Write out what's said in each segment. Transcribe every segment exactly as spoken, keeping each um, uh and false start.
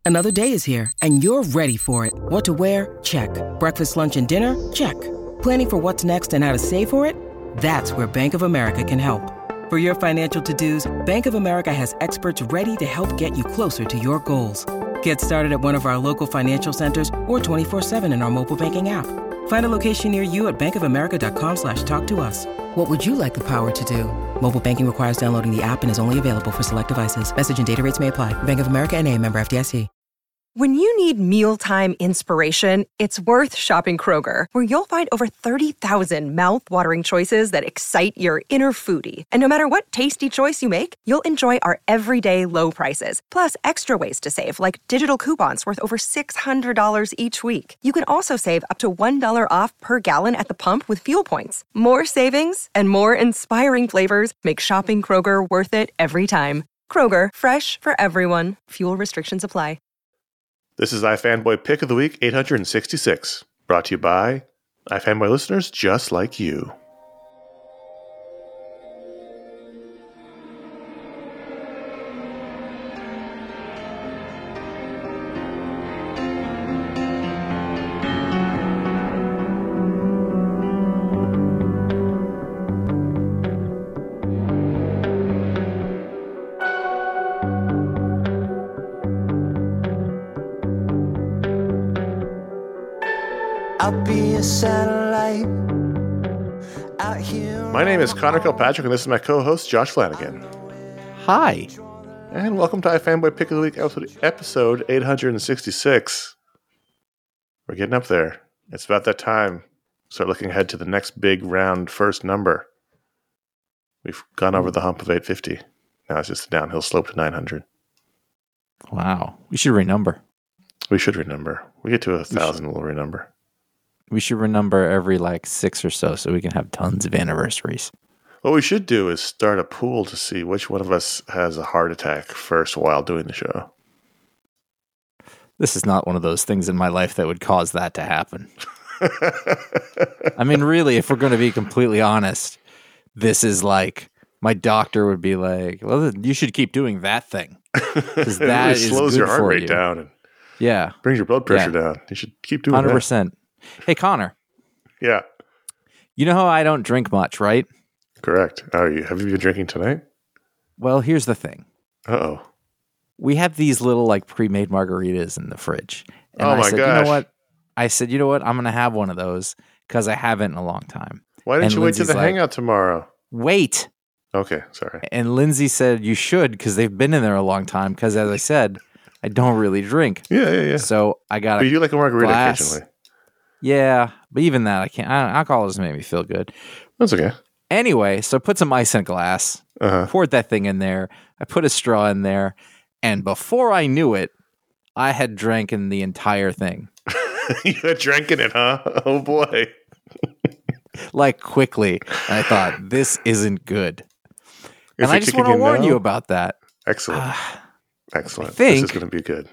Another day is here, and you're ready for it. What to wear? Check. Breakfast, lunch, and dinner? Check. Planning for what's next and how to save for it? That's where Bank of America can help. For your financial to-dos, Bank of America has experts ready to help get you closer to your goals. Get started at one of our local financial centers or twenty-four seven in our mobile banking app. Find a location near you at bankofamerica.com slash talk to us. What would you like the power to do? Mobile banking requires downloading the app and is only available for select devices. Message and data rates may apply. Bank of America N A, member F D I C. When you need mealtime inspiration, it's worth shopping Kroger, where you'll find over thirty thousand mouth-watering choices that excite your inner foodie. And no matter what tasty choice you make, you'll enjoy our everyday low prices, plus extra ways to save, like digital coupons worth over six hundred dollars each week. You can also save up to one dollar off per gallon at the pump with fuel points. More savings and more inspiring flavors make shopping Kroger worth it every time. Kroger, fresh for everyone. Fuel restrictions apply. This is iFanboy Pick of the Week eight hundred sixty-six, brought to you by iFanboy listeners just like you. I'll be a satellite out here. My name is Connor Kilpatrick, and this is my co-host, Josh Flanagan. Hi. And welcome to iFanboy Pick of the Week, episode, episode eight hundred sixty-six. We're getting up there. It's about that time. Start looking ahead to the next big round first number. We've gone over the hump of eight fifty. Now it's just a downhill slope to nine hundred. Wow. We should renumber. We should renumber. We get to a thousand, we we'll renumber. We should renumber every like six or so so we can have tons of anniversaries. What we should do is start a pool to see which one of us has a heart attack first while doing the show. This is not one of those things in my life that would cause that to happen. I mean, really, if we're going to be completely honest, this is like my doctor would be like, well, you should keep doing that thing. Because that it really is slows good your heart for rate you. down and yeah. brings your blood pressure Yeah. down. You should keep doing one hundred that. percent. Hey, Connor. Yeah. You know how I don't drink much, right? Correct. Are you? Have you been drinking tonight? Well, here's the thing. Uh-oh. We have these little like pre-made margaritas in the fridge. And Oh I my said, gosh. you know what? I said, you know what? I'm going to have one of those because I haven't in a long time. Why didn't And you wait till Lindsay's the like, hangout tomorrow? Wait. Okay, sorry. And Lindsay said, you should because they've been in there a long time because, as I said, I don't really drink. Yeah, yeah, yeah. So I got But a you like a margarita glass. occasionally. Yeah, but even that, I can't. I, alcohol doesn't make me feel good. That's okay. Anyway, so I put some ice in a glass, Uh-huh. poured that thing in there. I put a straw in there. And before I knew it, I had drank in the entire thing. You had drinking it, huh? Oh, boy. Like quickly. And I thought, this isn't good. Is and it I just kicking want to in warn now? you about that. Excellent. Uh, Excellent. I think- This is going to be good.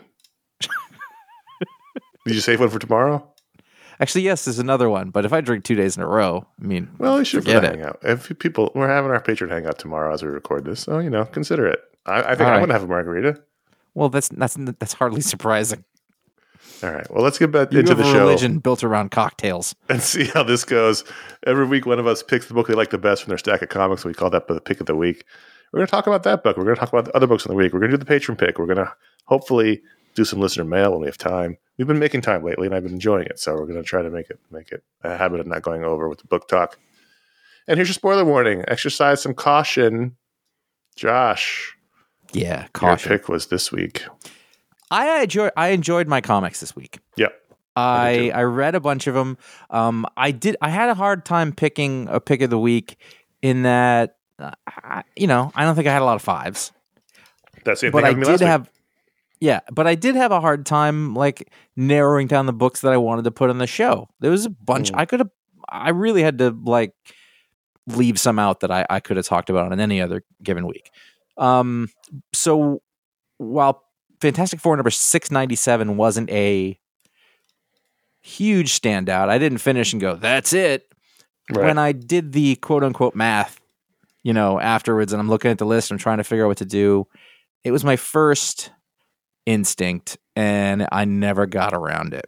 Did you save one for tomorrow? Actually, yes, there's another one. But if I drink two days in a row, I mean, Well, we should forget for the it. hangout. If people, we're having our patron hangout tomorrow as we record this, so you know, consider it. I, I think All I'm right. going to have a margarita. Well, that's that's that's hardly surprising. All right. Well, let's get back You into have the a show religion built around cocktails. and see how this goes. Every week, one of us picks the book they like the best from their stack of comics. We call that the pick of the week. We're going to talk about that book. We're going to talk about the other books in the week. We're going to do the patron pick. We're going to hopefully do some listener mail when we have time. We've been making time lately, and I've been enjoying it. So we're going to try to make it make it a habit of not going over with the book talk. And here's your spoiler warning: exercise some caution. Josh, Yeah, caution. your pick was this week. I enjoy. I enjoyed my comics this week. Yep. I did too. I read a bunch of them. Um, I did. I had a hard time picking a pick of the week in that, uh, I, you know, I don't think I had a lot of fives, That's the same but thing I happened to me did last week. have. Yeah, but I did have a hard time like narrowing down the books that I wanted to put on the show. There was a bunch. Mm. I could have. I really had to like leave some out that I, I could have talked about on any other given week. Um, so while Fantastic Four number six ninety-seven wasn't a huge standout, I didn't finish and go, that's it. Right. When I did the quote unquote math, you know, afterwards, and I'm looking at the list, I'm trying to figure out what to do. It was my first instinct and I never got around it.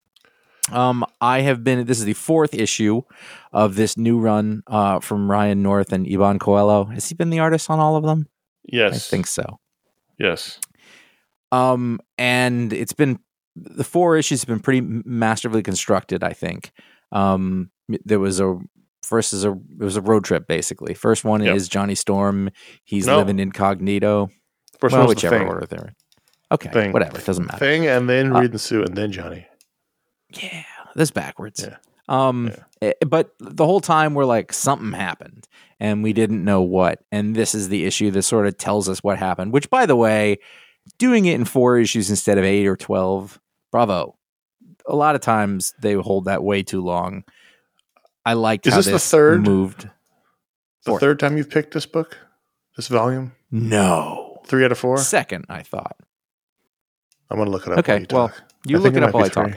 Um, I have been. This is the fourth issue of this new run uh, from Ryan North and Iban Coelho. Has he been the artist on all of them? Yes, I think so. Yes. Um, and it's been the four issues have been pretty masterfully constructed. I think. Um, there was a first is a it was a road trip basically. First one yep. is Johnny Storm. He's no. living incognito. First well, one was whichever the Thing. order they're in. Okay, Thing. whatever. It doesn't matter. Thing, and then uh, Reed and Sue, and then Johnny. Yeah, that's backwards. Yeah. Um, yeah. It, but the whole time we're like, something happened, and we didn't know what. And this is the issue that sort of tells us what happened. Which, by the way, doing it in four issues instead of eight or twelve, bravo. A lot of times they hold that way too long. I liked is how this, this the third moved. The Fourth. third time you've picked this book, this volume? No, three out of four. Second, I thought. I'm gonna look it up. Okay, you well, talk. you I look it it up while I three. talk.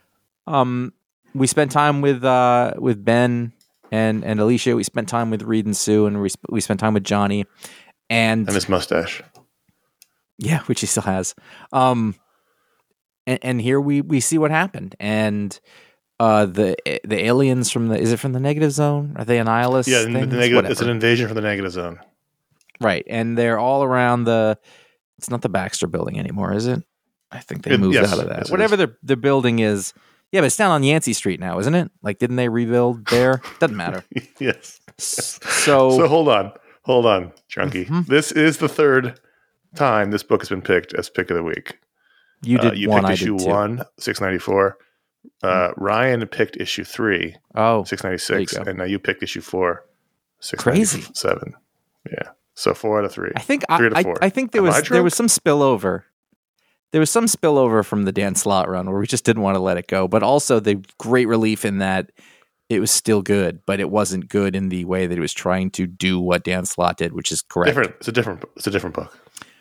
Um, we spent time with uh with Ben and and Alicia. We spent time with Reed and Sue, and we sp- we spent time with Johnny, and and his mustache. Yeah, which he still has. Um, and, and here we we see what happened, and uh the the aliens from the is it from the negative zone? Are they annihilist? Yeah, things? the negative. Whatever. It's an invasion from the negative zone. Right, and they're all around the. It's not the Baxter Building anymore, is it? I think they It- moved yes, out of that. yes, it Whatever is. the the building is. Yeah, but it's down on Yancey Street now, isn't it? Like, didn't they rebuild there? Doesn't matter. Yes. So, So hold on, hold on, Chunky. Mhm. This is the third time this book has been picked as pick of the week. you did uh, you one, picked I issue did two. one, six ninety four. Uh, Ryan picked issue three, Oh, six ninety there you six, go. and now you picked issue four, six Crazy. ninety seven. Yeah. So four out of three. I think Three I, out of I, four. I think there Am was I there drunk? was some spillover. There was some spillover from the Dan Slott run where we just didn't want to let it go, but also the great relief in that it was still good, but it wasn't good in the way that it was trying to do what Dan Slott did, which is correct. different. It's a different. It's a different book.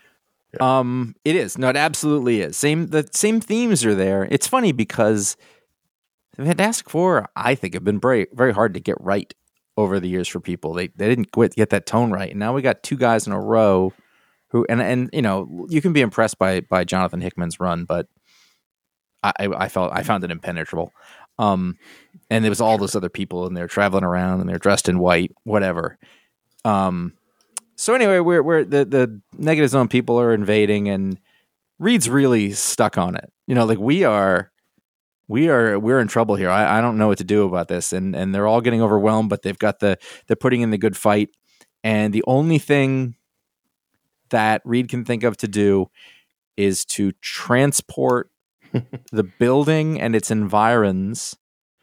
Um, it is. No, it absolutely is. Same. The same themes are there. It's funny because the Fantastic Four, I think, have been very, very hard to get right over the years for people. They they didn't quit, get that tone right, and now we got two guys in a row who, and and you know, you can be impressed by by Jonathan Hickman's run, but I I felt I found it impenetrable. Um, and there was all those other people, and they're traveling around, and they're dressed in white, whatever. Um. So anyway, we're we're the, the negative zone people are invading, and Reed's really stuck on it. You know, like we are, we are, we're in trouble here. I, I don't know what to do about this, and and they're all getting overwhelmed, but they've got the they're putting in the good fight, and the only thing that Reed can think of to do is to transport the building and its environs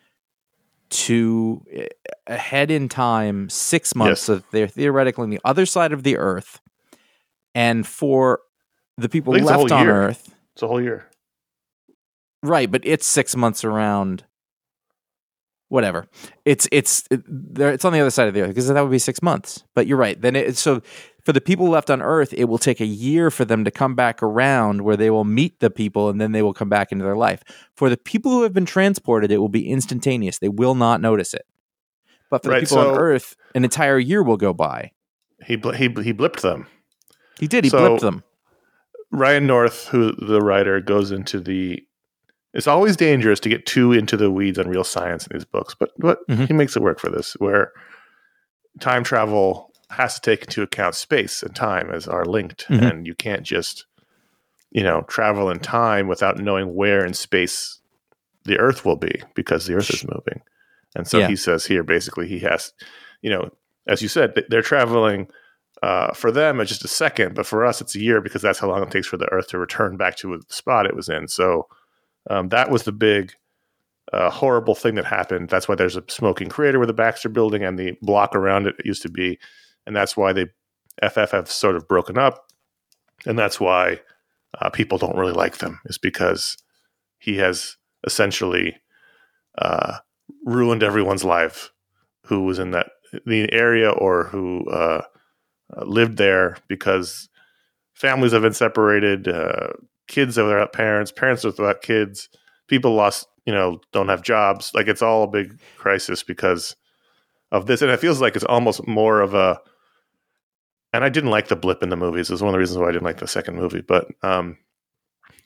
to ahead in time six months, Yes. so that they're theoretically on the other side of the earth, and for the people I think it's a left whole on year. earth, It's a whole year. right? But it's six months around. Whatever, it's it's it, there. It's on the other side of the earth because that would be six months. But you're right. Then it, so for the people left on Earth, it will take a year for them to come back around, where they will meet the people and then they will come back into their life. For the people who have been transported, it will be instantaneous. They will not notice it. But for Right, the people so- on Earth, an entire year will go by. He bl- he he blipped them. He did. He So- blipped them. Ryan North, who the writer, goes into the. It's always dangerous to get too into the weeds on real science in these books, but but Mhm. he makes it work for this, where time travel has to take into account space and time as are linked, Mhm. and you can't just you know travel in time without knowing where in space the Earth will be, because the Earth is moving. And so Yeah. he says here, basically, he has, you know, as you said, th- they're traveling. Uh, for them, it's just a second, but for us, it's a year, because that's how long it takes for the Earth to return back to the spot it was in. So um, that was the big, uh, horrible thing that happened. That's why there's a smoking crater where the Baxter Building and the block around it used to be, and that's why they F F have sort of broken up, and that's why uh, people don't really like them. Is because he has essentially uh, ruined everyone's life who was in that the area or who. Uh, Uh, lived there, because families have been separated, uh, kids are without parents, parents are without kids, people lost, you know, don't have jobs. Like, it's all a big crisis because of this. And it feels like it's almost more of a, and I didn't like the blip in the movies. It was one of the reasons why I didn't like the second movie, but um,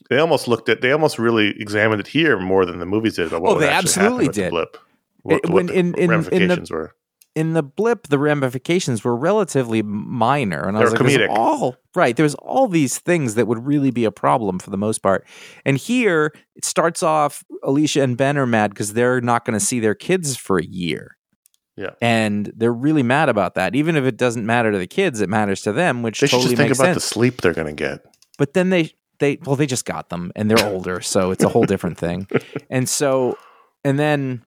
they almost looked at, they almost really examined it here more than the movies did about what Oh, would they actually absolutely happen with did. the blip. What, It- what when the in- in- in the- ramifications were. In the blip, the ramifications were relatively minor, and I They was were like, "There's comedic. all right." There's all these things that would really be a problem for the most part, and here it starts off. Alicia and Ben are mad because they're not going to see their kids for a year, Yeah. and they're really mad about that. Even if it doesn't matter to the kids, it matters to them, which They should totally just think makes about sense. the sleep they're going to get. But then they they well they just got them and they're older, so it's a whole different thing. And so and then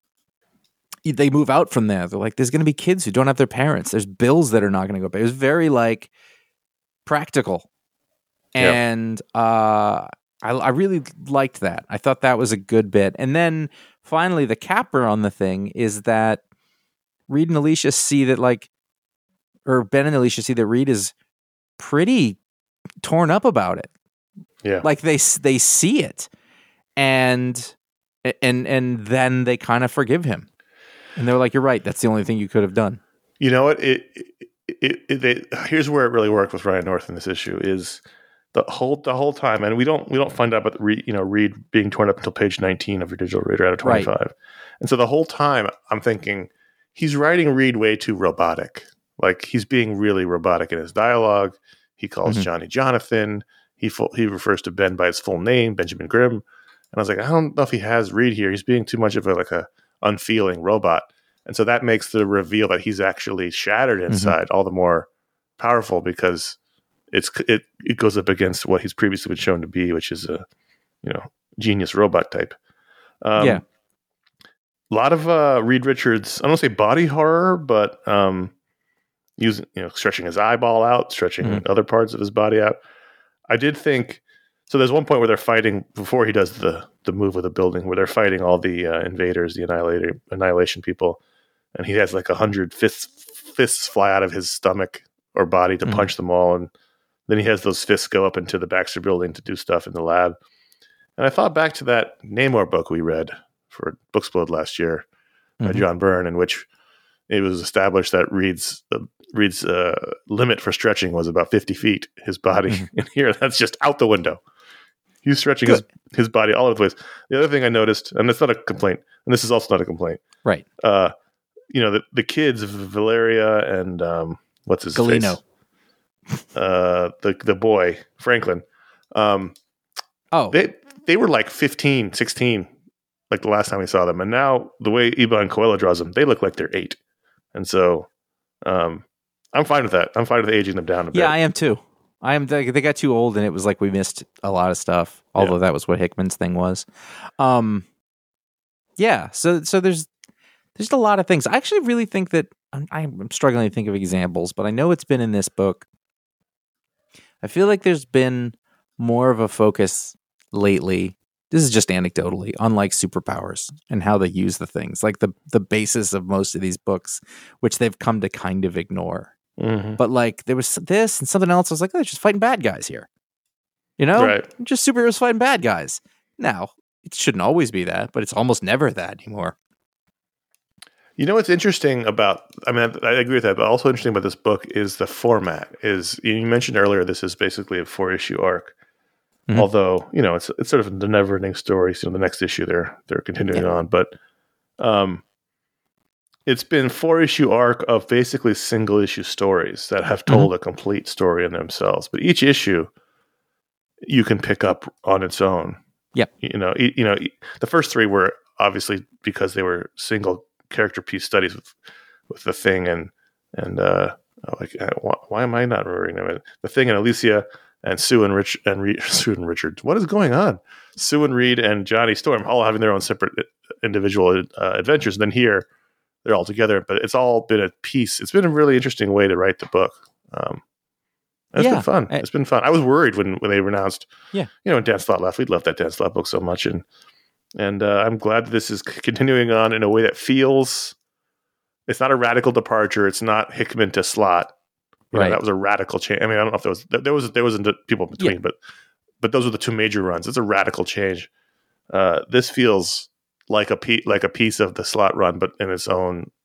they move out from there. They're like, there's going to be kids who don't have their parents. There's bills that are not going to go pay. It was very like practical, Yeah. and uh, I, I really liked that. I thought that was a good bit. And then finally, the capper on the thing is that Reed and Alicia see that like, or Ben and Alicia see that Reed is pretty torn up about it. Yeah. Like they they see it, and and and then they kind of forgive him, and they're like, "You're right. That's the only thing you could have done." You know what? It, it, it, it they, here's where it really worked with Ryan North in this issue is the whole the whole time, and we don't we don't find out about Reed, you know, Reed being torn up until page nineteen of your digital reader out of twenty-five, Right. and so the whole time I'm thinking he's writing Reed way too robotic, like he's being really robotic in his dialogue. He calls Mhm. Johnny Jonathan. He full, he refers to Ben by his full name, Benjamin Grimm, and I was like, I don't know if he has Reed here. He's being too much of a like a unfeeling robot. And so that makes the reveal that he's actually shattered inside all the more powerful because it's it it goes up against what he's previously been shown to be, which is a you know genius robot type. Um, Yeah. a lot of uh, Reed Richards. I don't want to say body horror, but um, using you know stretching his eyeball out, stretching Mhm. other parts of his body out. I did think so. There's one point where they're fighting before he does the the move with the building, where they're fighting all the uh, invaders, the annihilator annihilation people. And he has like a hundred fists, fists fly out of his stomach or body to Mhm. punch them all. And then he has those fists go up into the Baxter building to do stuff in the lab. And I thought back to that Namor book we read for Booksplode last year by Mhm. John Byrne, in which it was established that Reed's, uh, Reed's uh, limit for stretching was about fifty feet, his body. Mhm. And here, that's just out the window. He's stretching his, his body all over the place. The other thing I noticed, and it's not a complaint, and this is also not a complaint, Right. uh, you know, the, the kids, Valeria and um, what's his Galeno. face? Uh, the the boy, Franklin. Um, Oh, they they were like fifteen, sixteen, like the last time we saw them. And now the way Iban Coelho draws them, they look like they're eight. And so um, I'm fine with that. I'm fine with aging them down a bit. yeah, I am too. I am. They, they got too old, and it was like we missed a lot of stuff. Although Yeah. that was what Hickman's thing was. Um, yeah. So so there's there's a lot of things. I actually really think that I'm, I'm struggling to think of examples, but I know it's been in this book. I feel like there's been more of a focus lately. This is just anecdotally on like superpowers and how they use the things, like the the basis of most of these books, which they've come to kind of ignore. Mhm. But like there was this and something else. I was like, oh, they're just fighting bad guys here. You know, Right. just superheroes fighting bad guys. Now it shouldn't always be that, but it's almost never that anymore. You know what's interesting about? I mean, I, I agree with that, but also interesting about this book is the format. Is you mentioned earlier, this is basically a four issue arc. Mhm. Although you know it's it's sort of the never ending story. So the next issue they're they're continuing Yeah. on, but um, it's been four issue arc of basically single issue stories that have told a complete story in themselves. But each issue you can pick up on its own. Yep. You know, e- you know, e- the first three were obviously because they were single character piece studies with with the Thing and and uh, like uh, why, why am I not remembering them? The Thing and Alicia and Sue and Rich and Re- Sue and Richard. What is going on? Sue and Reed and Johnny Storm all having their own separate individual uh, adventures. And then here they're all together, but it's all been a piece. It's been a really interesting way to write the book. Um, and it's Yeah. been fun. I- It's been fun. I was worried when, when they announced, Yeah. you know, when Dan Slott left. We'd love that Dan Slott book so much. And and uh, I'm glad that this is c- continuing on in a way that feels, it's not a radical departure. It's not Hickman to Slott. You know, Right. that was a radical change. I mean, I don't know if there was, there was, there was people in between, Yeah. but, but those were the two major runs. It's a radical change. Uh, this feels like a pe- like a piece of the Slott run, but in its own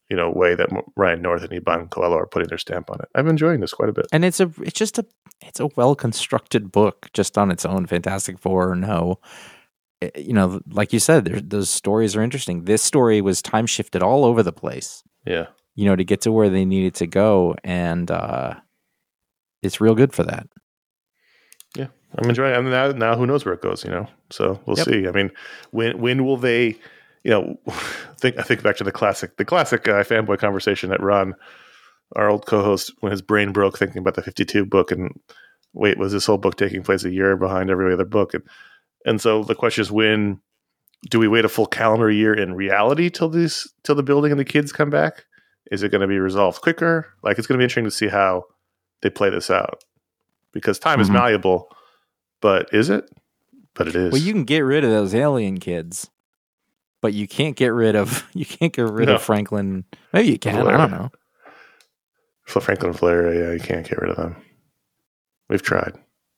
you know, way that Ryan North and Iban Coelho are putting their stamp on it. I'm enjoying this quite a bit. And it's a it's just a it's a well constructed book just on its own. Fantastic Four, no. It, you know, like you said, those stories are interesting. This story was time shifted all over the place. Yeah. You know, to get to where they needed to go, and uh, it's real good for that. Yeah, I'm enjoying it. I mean, now, now who knows where it goes, you know? So we'll Yep. see. I mean, when when will they, you know, think I think back to the classic, the classic uh, fanboy conversation that Ron, our old co-host, when his brain broke thinking about the fifty-two book, and wait, was this whole book taking place a year behind every other book? And and so the question is, when do we wait a full calendar year in reality till these till the building and the kids come back? Is it going to be resolved quicker? Like, it's going to be interesting to see how they play this out, because time mm-hmm. is malleable, but is it? But it is. Well, you can get rid of those alien kids, but you can't get rid of you can't get rid No. of Franklin. Maybe you can. Flair. I don't know. For Franklin and Flair, yeah, you can't get rid of them. We've tried.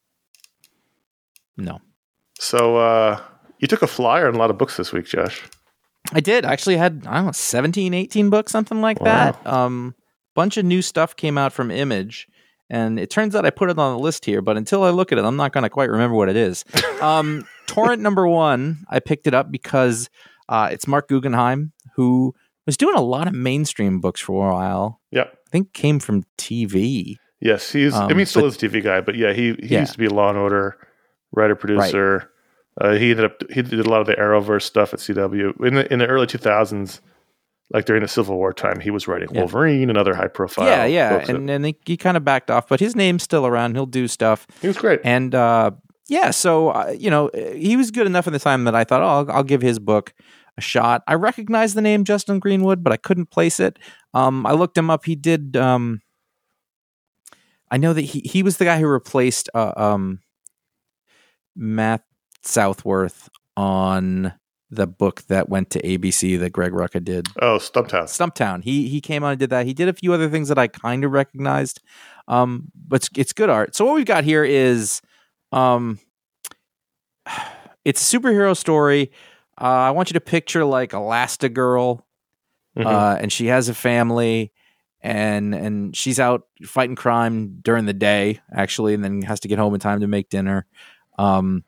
No. So uh, you took a flyer on a lot of books this week, Josh. I did. I actually had, I don't know, seventeen, eighteen books, something like Wow. that. Um, bunch of new stuff came out from Image, and it turns out I put it on the list here, but until I look at it, I'm not going to quite remember what it is. Um, Torrent number one, I picked it up because uh, it's Mark Guggenheim, who was doing a lot of mainstream books for a while. Yeah. I think came from T V. Yes, he's. Um, I mean, he still but- is a T V guy, but yeah, he he Yeah. used to be a Law and Order writer producer. Uh, he ended up he did a lot of the Arrowverse stuff at C W in the in the early two thousands, like during the Civil War time. He was writing Yeah. Wolverine and other high profile. Yeah, yeah, books. and and he, he kind of backed off, but his name's still around. He'll do stuff. He was great. And uh, yeah, so uh, you know, he was good enough in the time that I thought, oh, I'll, I'll give his book a shot. I recognize the name Justin Greenwood, but I couldn't place it. Um, I looked him up. He did. Um, I know that he he was the guy who replaced uh, um, Matt Southworth on the book that went to A B C that Greg Rucka did. Oh, Stumptown. Stumptown. He he came on and did that. He did a few other things that I kind of recognized, um, but it's, it's good art. So what we've got here is, um, it's a superhero story. Uh, I want you to picture like Elastigirl, Mhm. uh, and she has a family, and and she's out fighting crime during the day, actually, and then has to get home in time to make dinner. Um,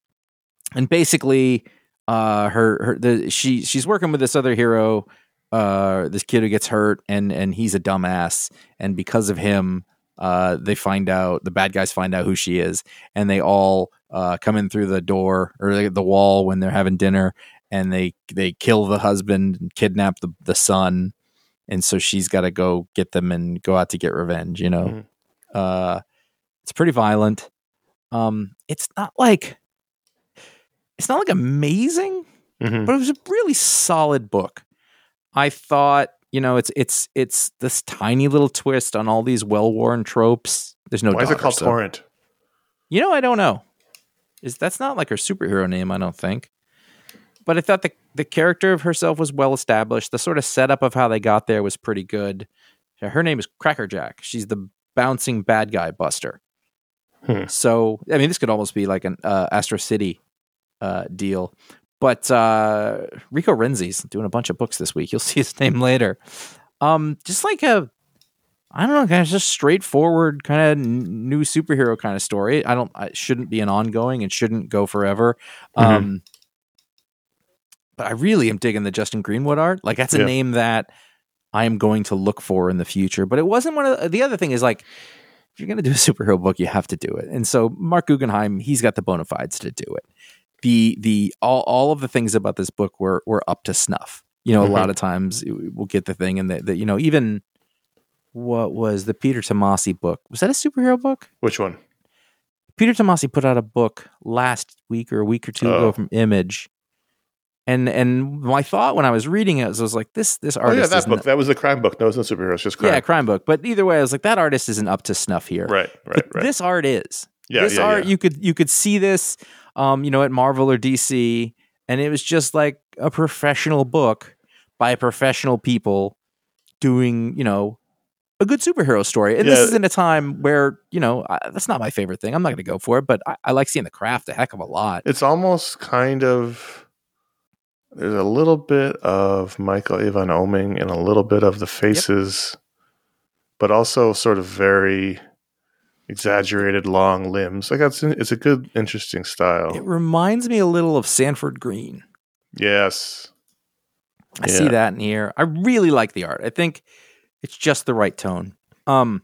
and basically, uh, her her the she she's working with this other hero, uh, this kid who gets hurt, and and he's a dumbass, and because of him, uh, they find out the bad guys find out who she is, and they all uh come in through the door or the, the wall when they're having dinner, and they they kill the husband and kidnap the the son, and so she's got to go get them and go out to get revenge. You know, Mhm. uh, it's pretty violent. Um, it's not like. It's not like amazing, Mhm. but it was a really solid book. I thought, you know, it's it's it's this tiny little twist on all these well-worn tropes. There's no. Why is it daughter, called so- Torrent? You know, I don't know. Is that's not like her superhero name? I don't think. But I thought the the character of herself was well established. The sort of setup of how they got there was pretty good. Her name is Crackerjack. She's the bouncing bad guy buster. Hmm. So I mean, this could almost be like an uh, Astro City uh, deal. But uh, Rico Renzi's doing a bunch of books this week. You'll see his name later. Um, just like a, I don't know, kind of just straightforward kind of n- new superhero kind of story. I don't, it shouldn't be an ongoing and shouldn't go forever. Mhm. Um, but I really am digging the Justin Greenwood art. Like that's a Yeah. name that I am going to look for in the future. But it wasn't one of the, the other thing is like, if you're going to do a superhero book, you have to do it. And so Mark Guggenheim, he's got the bona fides to do it. The the all all of the things about this book were were up to snuff. You know, Mhm. a lot of times we'll get the thing, and that that you know, even what was the Peter Tomasi book? Was that a superhero book? Which one? Peter Tomasi put out a book last week or a week or two Oh. ago from Image, and and my thought when I was reading it was, I was like, this this Oh artist, yeah, that isn't- book. That was the crime book. No, it's not superheroes. Just crime. yeah, crime book. But either way, I was like, that artist isn't up to snuff here. Right. Right. But Right. this art is. Yeah, this yeah, art yeah. you could you could see this, um, you know, at Marvel or D C, and it was just like a professional book by professional people doing, you know, a good superhero story. And this Yeah. is in a time where, you know, I, that's not my favorite thing. I'm not going to go for it, but I, I like seeing the craft a heck of a lot. It's almost kind of. There's a little bit of Michael Avon Oeming and a little bit of the faces, yep. but also sort of very exaggerated long limbs. Like it's, it's a good, interesting style. It reminds me a little of Sanford Green. Yes. I yeah. see that in here. I really like the art. I think it's just the right tone. Um,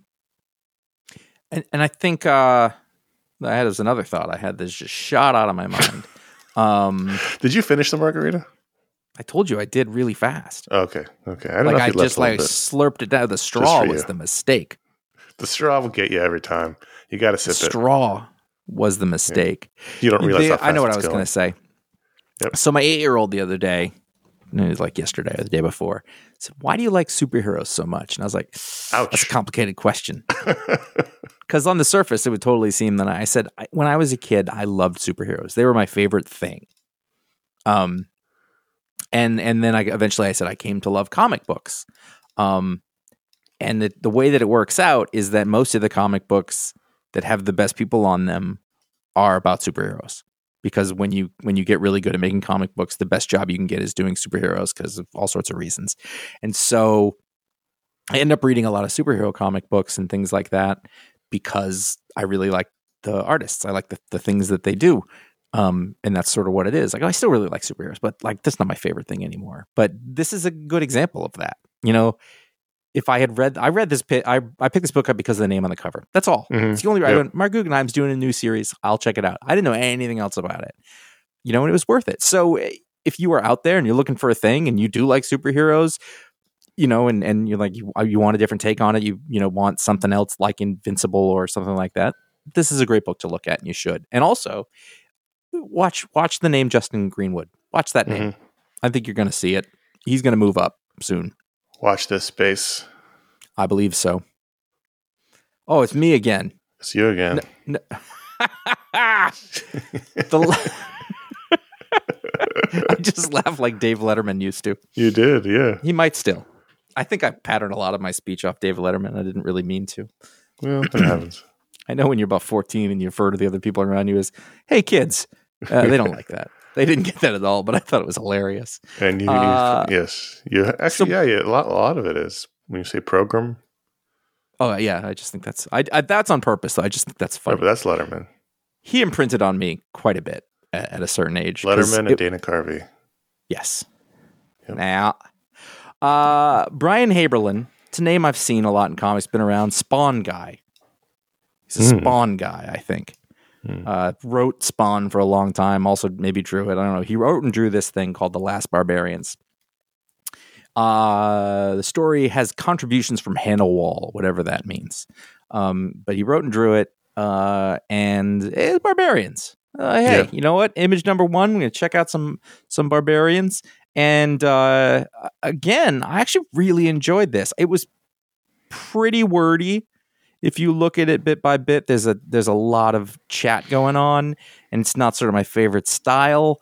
and, and I think uh, I had this another thought I had this just shot out of my mind. Um, did you finish the margarita? I told you I did really fast. Okay, okay. I don't like know if I you left just a little like bit. slurped it down. The straw was the mistake. The straw will get you every time. You got to sip the it. Straw was the mistake. Yeah. You don't realize they, how fast I know what it's I was going to say. Yep. So my eight-year-old the other day, it was like yesterday or the day before, said, "Why do you like superheroes so much?" And I was like, Ouch. "That's a complicated question." Because on the surface, it would totally seem that I, I said, I, when I was a kid, I loved superheroes. They were my favorite thing. Um, and and then I eventually I said I came to love comic books. Um, and the, the way that it works out is that most of the comic books that have the best people on them are about superheroes. Because when you when you get really good at making comic books, the best job you can get is doing superheroes because of all sorts of reasons. And so I end up reading a lot of superhero comic books and things like that because I really like the artists. I like the, the things that they do. Um, and that's sort of what it is. Like, I still really like superheroes, but like that's not my favorite thing anymore. But this is a good example of that. You know, if I had read, I read this, I I picked this book up because of the name on the cover. That's all. Mm-hmm. It's the only. Yep. I went, Mark Guggenheim's doing a new series. I'll check it out. I didn't know anything else about it. You know, and it was worth it. So if you are out there and you're looking for a thing and you do like superheroes, you know, and and you're like you, you want a different take on it, you you know want something else like Invincible or something like that. This is a great book to look at, and you should. And also watch watch the name Justin Greenwood. Watch that name. Mm-hmm. I think you're going to see it. He's going to move up soon. Watch this space. I believe so. Oh, it's me again. It's you again. No, no. the, I just laugh like Dave Letterman used to. You did, yeah. He might still. I think I patterned a lot of my speech off Dave Letterman. I didn't really mean to. Well, that happens. I know when you're about fourteen and you refer to the other people around you as, "Hey, kids." Uh, they don't like that. They didn't get that at all, but I thought it was hilarious. And you, uh, yes, you actually, so, yeah, yeah, a lot, a lot of it is when you say program. Oh yeah, I just think that's I, I that's on purpose. Though. I just think that's funny. Oh, but that's Letterman. He imprinted on me quite a bit at, at a certain age. Letterman and it, Dana Carvey. Yes. Yep. Now, uh, Brian Haberlin. It's a name I've seen a lot in comics. Been around. Spawn guy. He's a mm. Spawn guy, I think. Mm. Uh, wrote Spawn for a long time. Also, maybe drew it. I don't know. He wrote and drew this thing called The Last Barbarians. Uh, the story has contributions from Hannah Wall, whatever that means. Um, but he wrote and drew it, uh, and it's Barbarians. Uh, hey, yeah. You know what? Image number one. We're gonna check out some some Barbarians. And uh, again, I actually really enjoyed this. It was pretty wordy. If you look at it bit by bit, there's a there's a lot of chat going on, and it's not sort of my favorite style.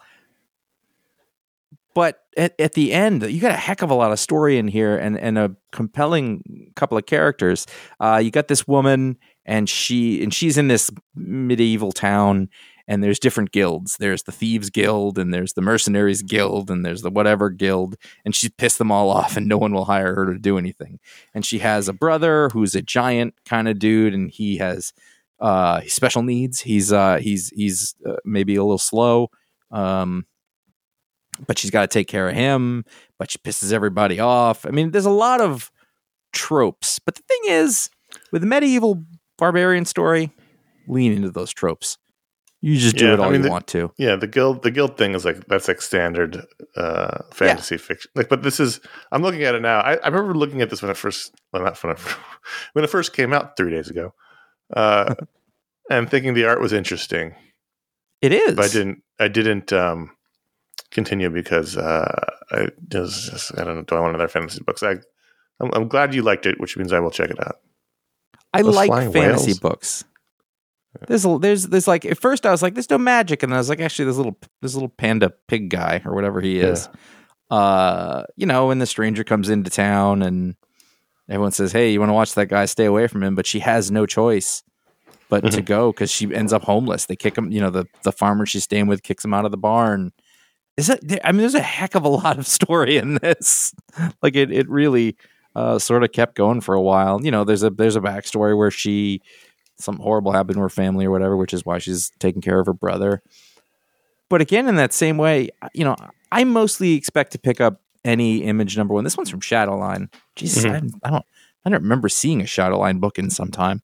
But at, at the end, you got a heck of a lot of story in here, and, and a compelling couple of characters. Uh, you got this woman, and she and she's in this medieval town, and there's different guilds. There's the Thieves Guild, and there's the Mercenaries Guild, and there's the whatever guild, and she's pissed them all off, and no one will hire her to do anything. And she has a brother who's a giant kind of dude, and he has uh, special needs. He's uh, he's he's uh, maybe a little slow, um, but she's got to take care of him. But she pisses everybody off. I mean, there's a lot of tropes. But the thing is, with a medieval barbarian story, lean into those tropes. You just do yeah, it all I mean, you the, want to. Yeah, the guild the guild thing is like that's like standard uh, fantasy yeah. fiction. Like, but this is I'm looking at it now. I, I remember looking at this when it first well, not when it, when it first came out three days ago, uh, and thinking the art was interesting. It is. But I didn't. I didn't um, continue because uh, I just, just I don't know. Do I want another fantasy books? I I'm, I'm glad you liked it, which means I will check it out. I Those like fantasy whales? books. There's a, there's there's like at first I was like there's no magic, and then I was like actually this little this little panda pig guy or whatever he is, yeah. uh, you know, when the stranger comes into town and everyone says, hey, you want to watch that guy? Stay away from him. But she has no choice but mm-hmm. to go because she ends up homeless. They kick him, you know, the the farmer she's staying with kicks him out of the barn, is that? I mean, there's a heck of a lot of story in this. Like it, it really uh, sort of kept going for a while. You know, there's a there's a backstory where she something horrible happened to her family or whatever, which is why she's taking care of her brother. But again, in that same way, you know, I mostly expect to pick up any Image number one. This one's from Shadowline. Jesus, mm-hmm. I, I don't, I don't remember seeing a Shadowline book in some time.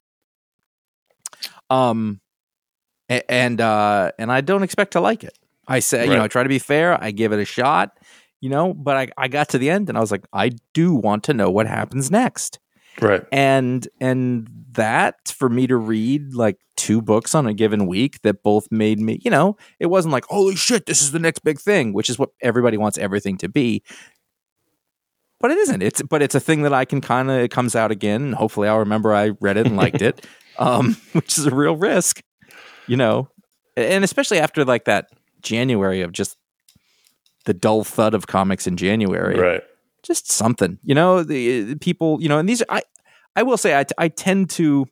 Um, and uh, and I don't expect to like it. I say, right. you know, I try to be fair. I give it a shot, you know. But I, I got to the end, and I was like, I do want to know what happens next. Right. And and that for me to read like two books on a given week that both made me, you know, it wasn't like, holy shit, this is the next big thing, which is what everybody wants everything to be. But it isn't. It's but it's a thing that I can kind of, it comes out again. And hopefully I'll remember I read it and liked it, um, which is a real risk, you know, and especially after like that January of just the dull thud of comics in January. Right. Just something, you know, the, the people, you know, and these, I, I will say, I, I tend to,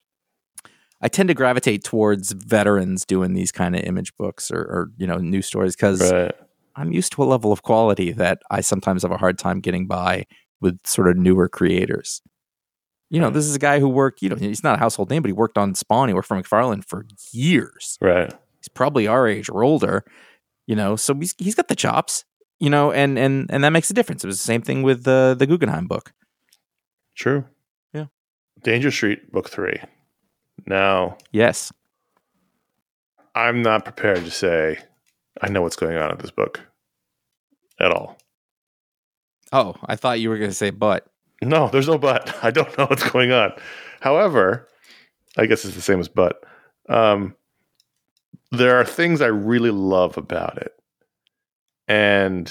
I tend to gravitate towards veterans doing these kind of Image books or, or you know, news stories because right. I'm used to a level of quality that I sometimes have a hard time getting by with sort of newer creators. You know, right. This is a guy who worked, you know, he's not a household name, but he worked on Spawn. He worked for McFarlane for years. Right. He's probably our age or older, you know, so he's he's got the chops. You know, and, and, and that makes a difference. It was the same thing with the the Guggenheim book. True. Yeah. Danger Street book three. Now, yes, I'm not prepared to say I know what's going on in this book at all. Oh, I thought you were going to say but. No, there's no but. I don't know what's going on. However, I guess it's the same as but. Um, there are things I really love about it. And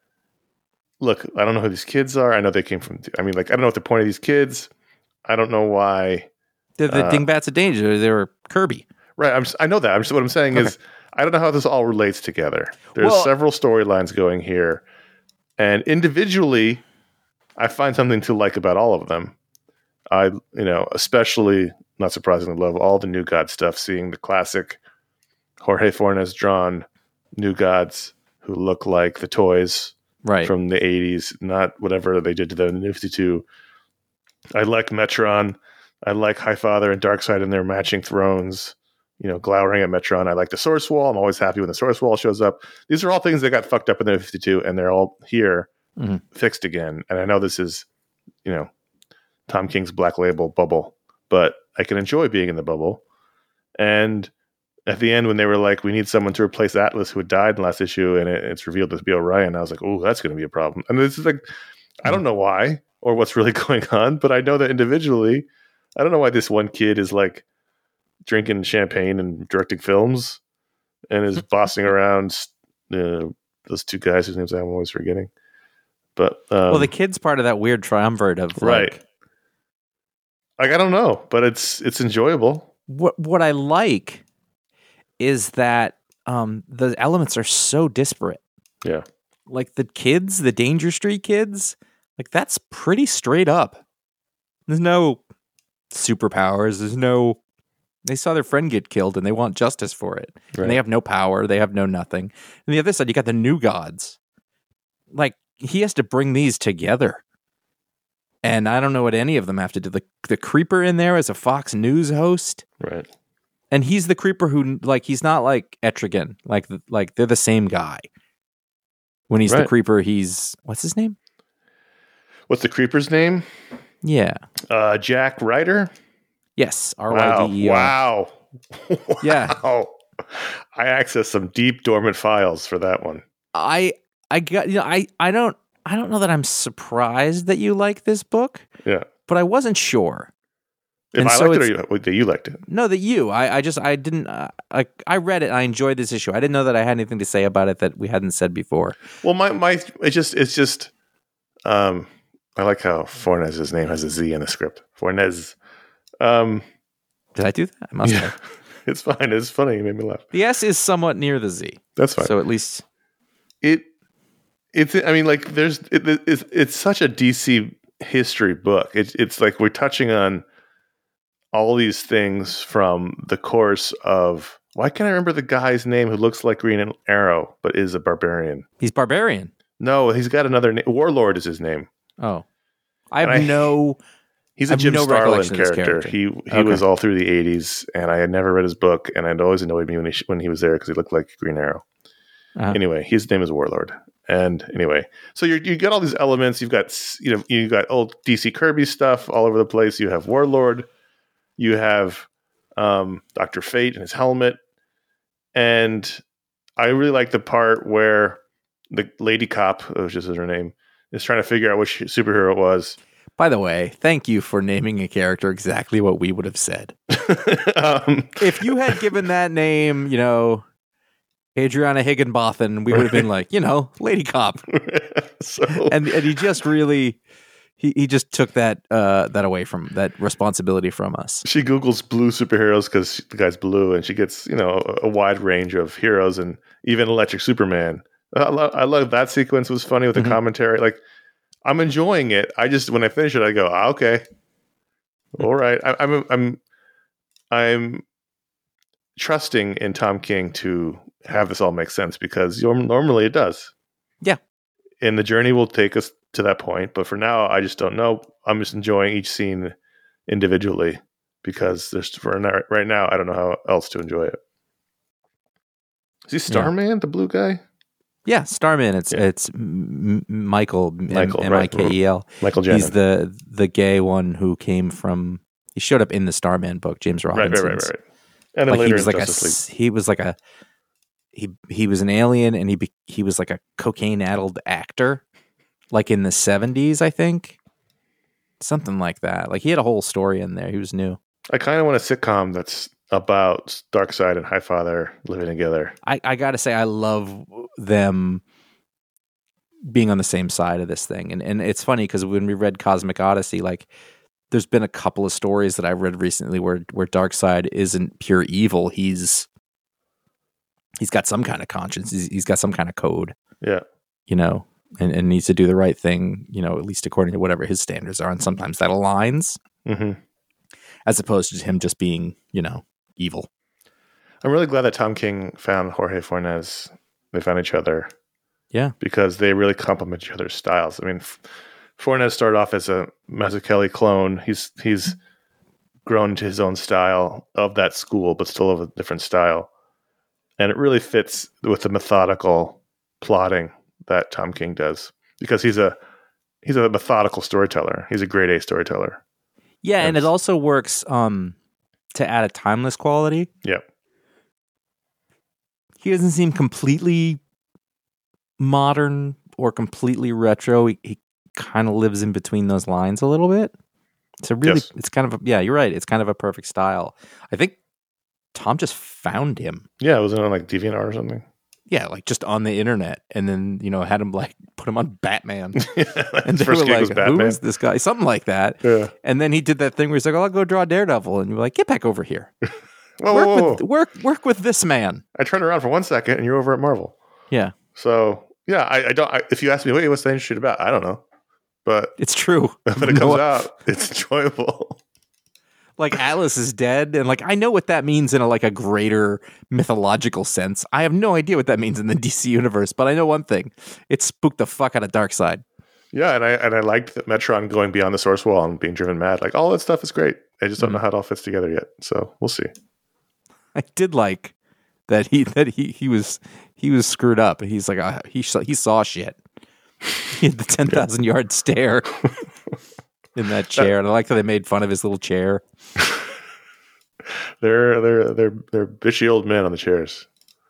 look, I don't know who these kids are. I know they came from, I mean, like, I don't know what the point of these kids. I don't know why. They're the uh, Dingbats of Danger. They were Kirby. Right. I'm just, I know that. I'm just, what I'm saying okay. is, I don't know how this all relates together. There's well, several storylines going here. And individually, I find something to like about all of them. I, you know, especially, not surprisingly, love all the New God stuff, seeing the classic Jorge Fornes drawn New Gods who look like the toys right. from the eighties, not whatever they did to them in the New fifty-two. I like Metron. I like Highfather and Darkseid in their matching thrones, you know, glowering at Metron. I like the Source Wall. I'm always happy when the Source Wall shows up. These are all things that got fucked up in the New fifty-two, and they're all here mm-hmm. fixed again. And I know this is, you know, Tom King's Black Label bubble, but I can enjoy being in the bubble. And at the end, when they were like, we need someone to replace Atlas who had died in the last issue, and it, it's revealed to be Orion, I was like, oh, that's going to be a problem. And this is like, I don't know why or what's really going on, but I know that individually, I don't know why this one kid is like drinking champagne and directing films and is bossing around uh, those two guys whose names I'm always forgetting. But um, well, the kid's part of that weird triumvirate of right. Like, like I don't know, but it's it's enjoyable. What what I like is that um, the elements are so disparate. Yeah. Like the kids, the Danger Street kids, like that's pretty straight up. There's no superpowers. There's no, they saw their friend get killed and they want justice for it. Right. And they have no power. They have no nothing. And the other side, you got the New Gods. Like he has to bring these together. And I don't know what any of them have to do. The, the Creeper in there as a Fox News host. Right. And he's the Creeper who, like, he's not like Etrigan. Like, like they're the same guy. When he's right. the Creeper, he's, what's his name? What's the Creeper's name? Yeah. Uh, Jack Ryder? Yes. R Y D E R. Wow. Wow. Yeah. Wow. I accessed some deep dormant files for that one. I, I got, you know, I, I don't, I don't know that I'm surprised that you like this book. Yeah. But I wasn't sure. If and I so liked it or you, that you liked it? No, that you. I, I just, I didn't, uh, I, I read it and I enjoyed this issue. I didn't know that I had anything to say about it that we hadn't said before. Well, my, my, it's just, it's just, um, I like how Fornes' name has a Z in the script. Fornes. Um, Did I do that? I must yeah, have. It's fine. It's funny. It made me laugh. The S is somewhat near the Z. That's fine. So at least. It, it's, I mean, like, there's, it, it's, it's such a D C history book. It's, it's like we're touching on all these things from the course of Why can't I remember the guy's name who looks like Green Arrow but is a barbarian? He's barbarian. No, he's got another name. Warlord is his name. Oh, I have And I- no. He's I a have Jim no Starlin recollection of this character. character. He he Okay. was all through the eighties, and I had never read his book, and it always annoyed me when he sh- when he was there because he looked like Green Arrow. Uh-huh. Anyway, his name is Warlord, and anyway, so you you got all these elements. You've got s- you know you got old D C Kirby stuff all over the place. You have Warlord, you have um, Doctor Fate and his helmet, and I really like the part where the lady cop, which is her name, is trying to figure out which superhero it was. By the way, thank you for naming a character exactly what we would have said. um, If you had given that name, you know, Adriana Higginbotham, we would have been like, you know, Lady Cop. so And and he just really, he, he just took that uh, that away from, that responsibility from us. she Googles blue superheroes because the guy's blue, and she gets you know a, a wide range of heroes, and even Electric Superman. I, lo- I love that sequence. It was funny with the Mhm. commentary. Like I'm enjoying it. I just when I finish it, I go, ah, okay, all right. I, I'm I'm I'm trusting in Tom King to have this all make sense because norm- normally it does. Yeah. And the journey will take us to that point, but for now, I just don't know. I'm just enjoying each scene individually because there's for now, right now I don't know how else to enjoy it. Is he Starman, the blue guy? Yeah, Starman. It's Yeah. it's M- M- Michael, Michael, M I right. K E L. Michael Janin. He's the the gay one who came from. He showed up in the Starman book, James right, Robinson's. right, right, right, right. And then Like he later was in like a Justice League. s- he was like a he he was an alien, and he be, he was like a cocaine addled actor, like in the seventies, I think, something like that. Like he had a whole story in there. He was new. I kind of want a sitcom that's about Darkseid and Highfather living together. I, I gotta say, I love them being on the same side of this thing. And and it's funny because when we read Cosmic Odyssey, like there's been a couple of stories that I've read recently where where Darkseid isn't pure evil. He's he's got some kind of conscience. He's, he's got some kind of code, Yeah. you know, and, and needs to do the right thing, you know, at least according to whatever his standards are. And sometimes that aligns, hmm as opposed to him just being, you know, evil. I'm really glad that Tom King found Jorge Fornes. They found each other. Yeah. Because they really complement each other's styles. I mean, F- Fornes started off as a Mazzucchelli clone. He's he's grown into his own style of that school, but still of a different style. And it really fits with the methodical plotting that Tom King does because he's a he's a methodical storyteller. He's a grade A storyteller. Yeah, and it Yes. also works um, to add a timeless quality. Yeah. He doesn't seem completely modern or completely retro. He, he kind of lives in between those lines a little bit. It's a really, Yes. it's kind of, a, yeah, you're right. It's kind of a perfect style. I think Tom just found him. Yeah, it was on like DeviantArt or something. Yeah, like just on the internet, and then you know had him like put him on Batman, yeah, and his they first were gig like, was "Who Batman. is this guy?" Something like that. Yeah. And then he did that thing where he's like, "Oh, I'll go draw Daredevil," and you're like, "Get back over here, Whoa, work whoa, whoa. with work work with this man." I turned around for one second and you're over at Marvel. Yeah, So yeah, I, I don't. I, if you ask me, wait, what's the industry about? I don't know, but it's true. when it No- comes out, it's enjoyable. like Atlas is dead, and like I know what that means in a like a greater mythological sense. I have no idea what that means in the D C universe, but I know one thing: it spooked the fuck out of Darkseid. Yeah, and I and I liked that Metron going beyond the source wall and being driven mad. Like all that stuff is great. I just don't know how it all fits together yet. So we'll see. I did like that he that he he was he was screwed up, and he's like uh, he saw, he saw shit. He had the ten thousand yard stare in that chair, and I like how they made fun of his little chair. They're they're they're they're bitchy old men on the chairs.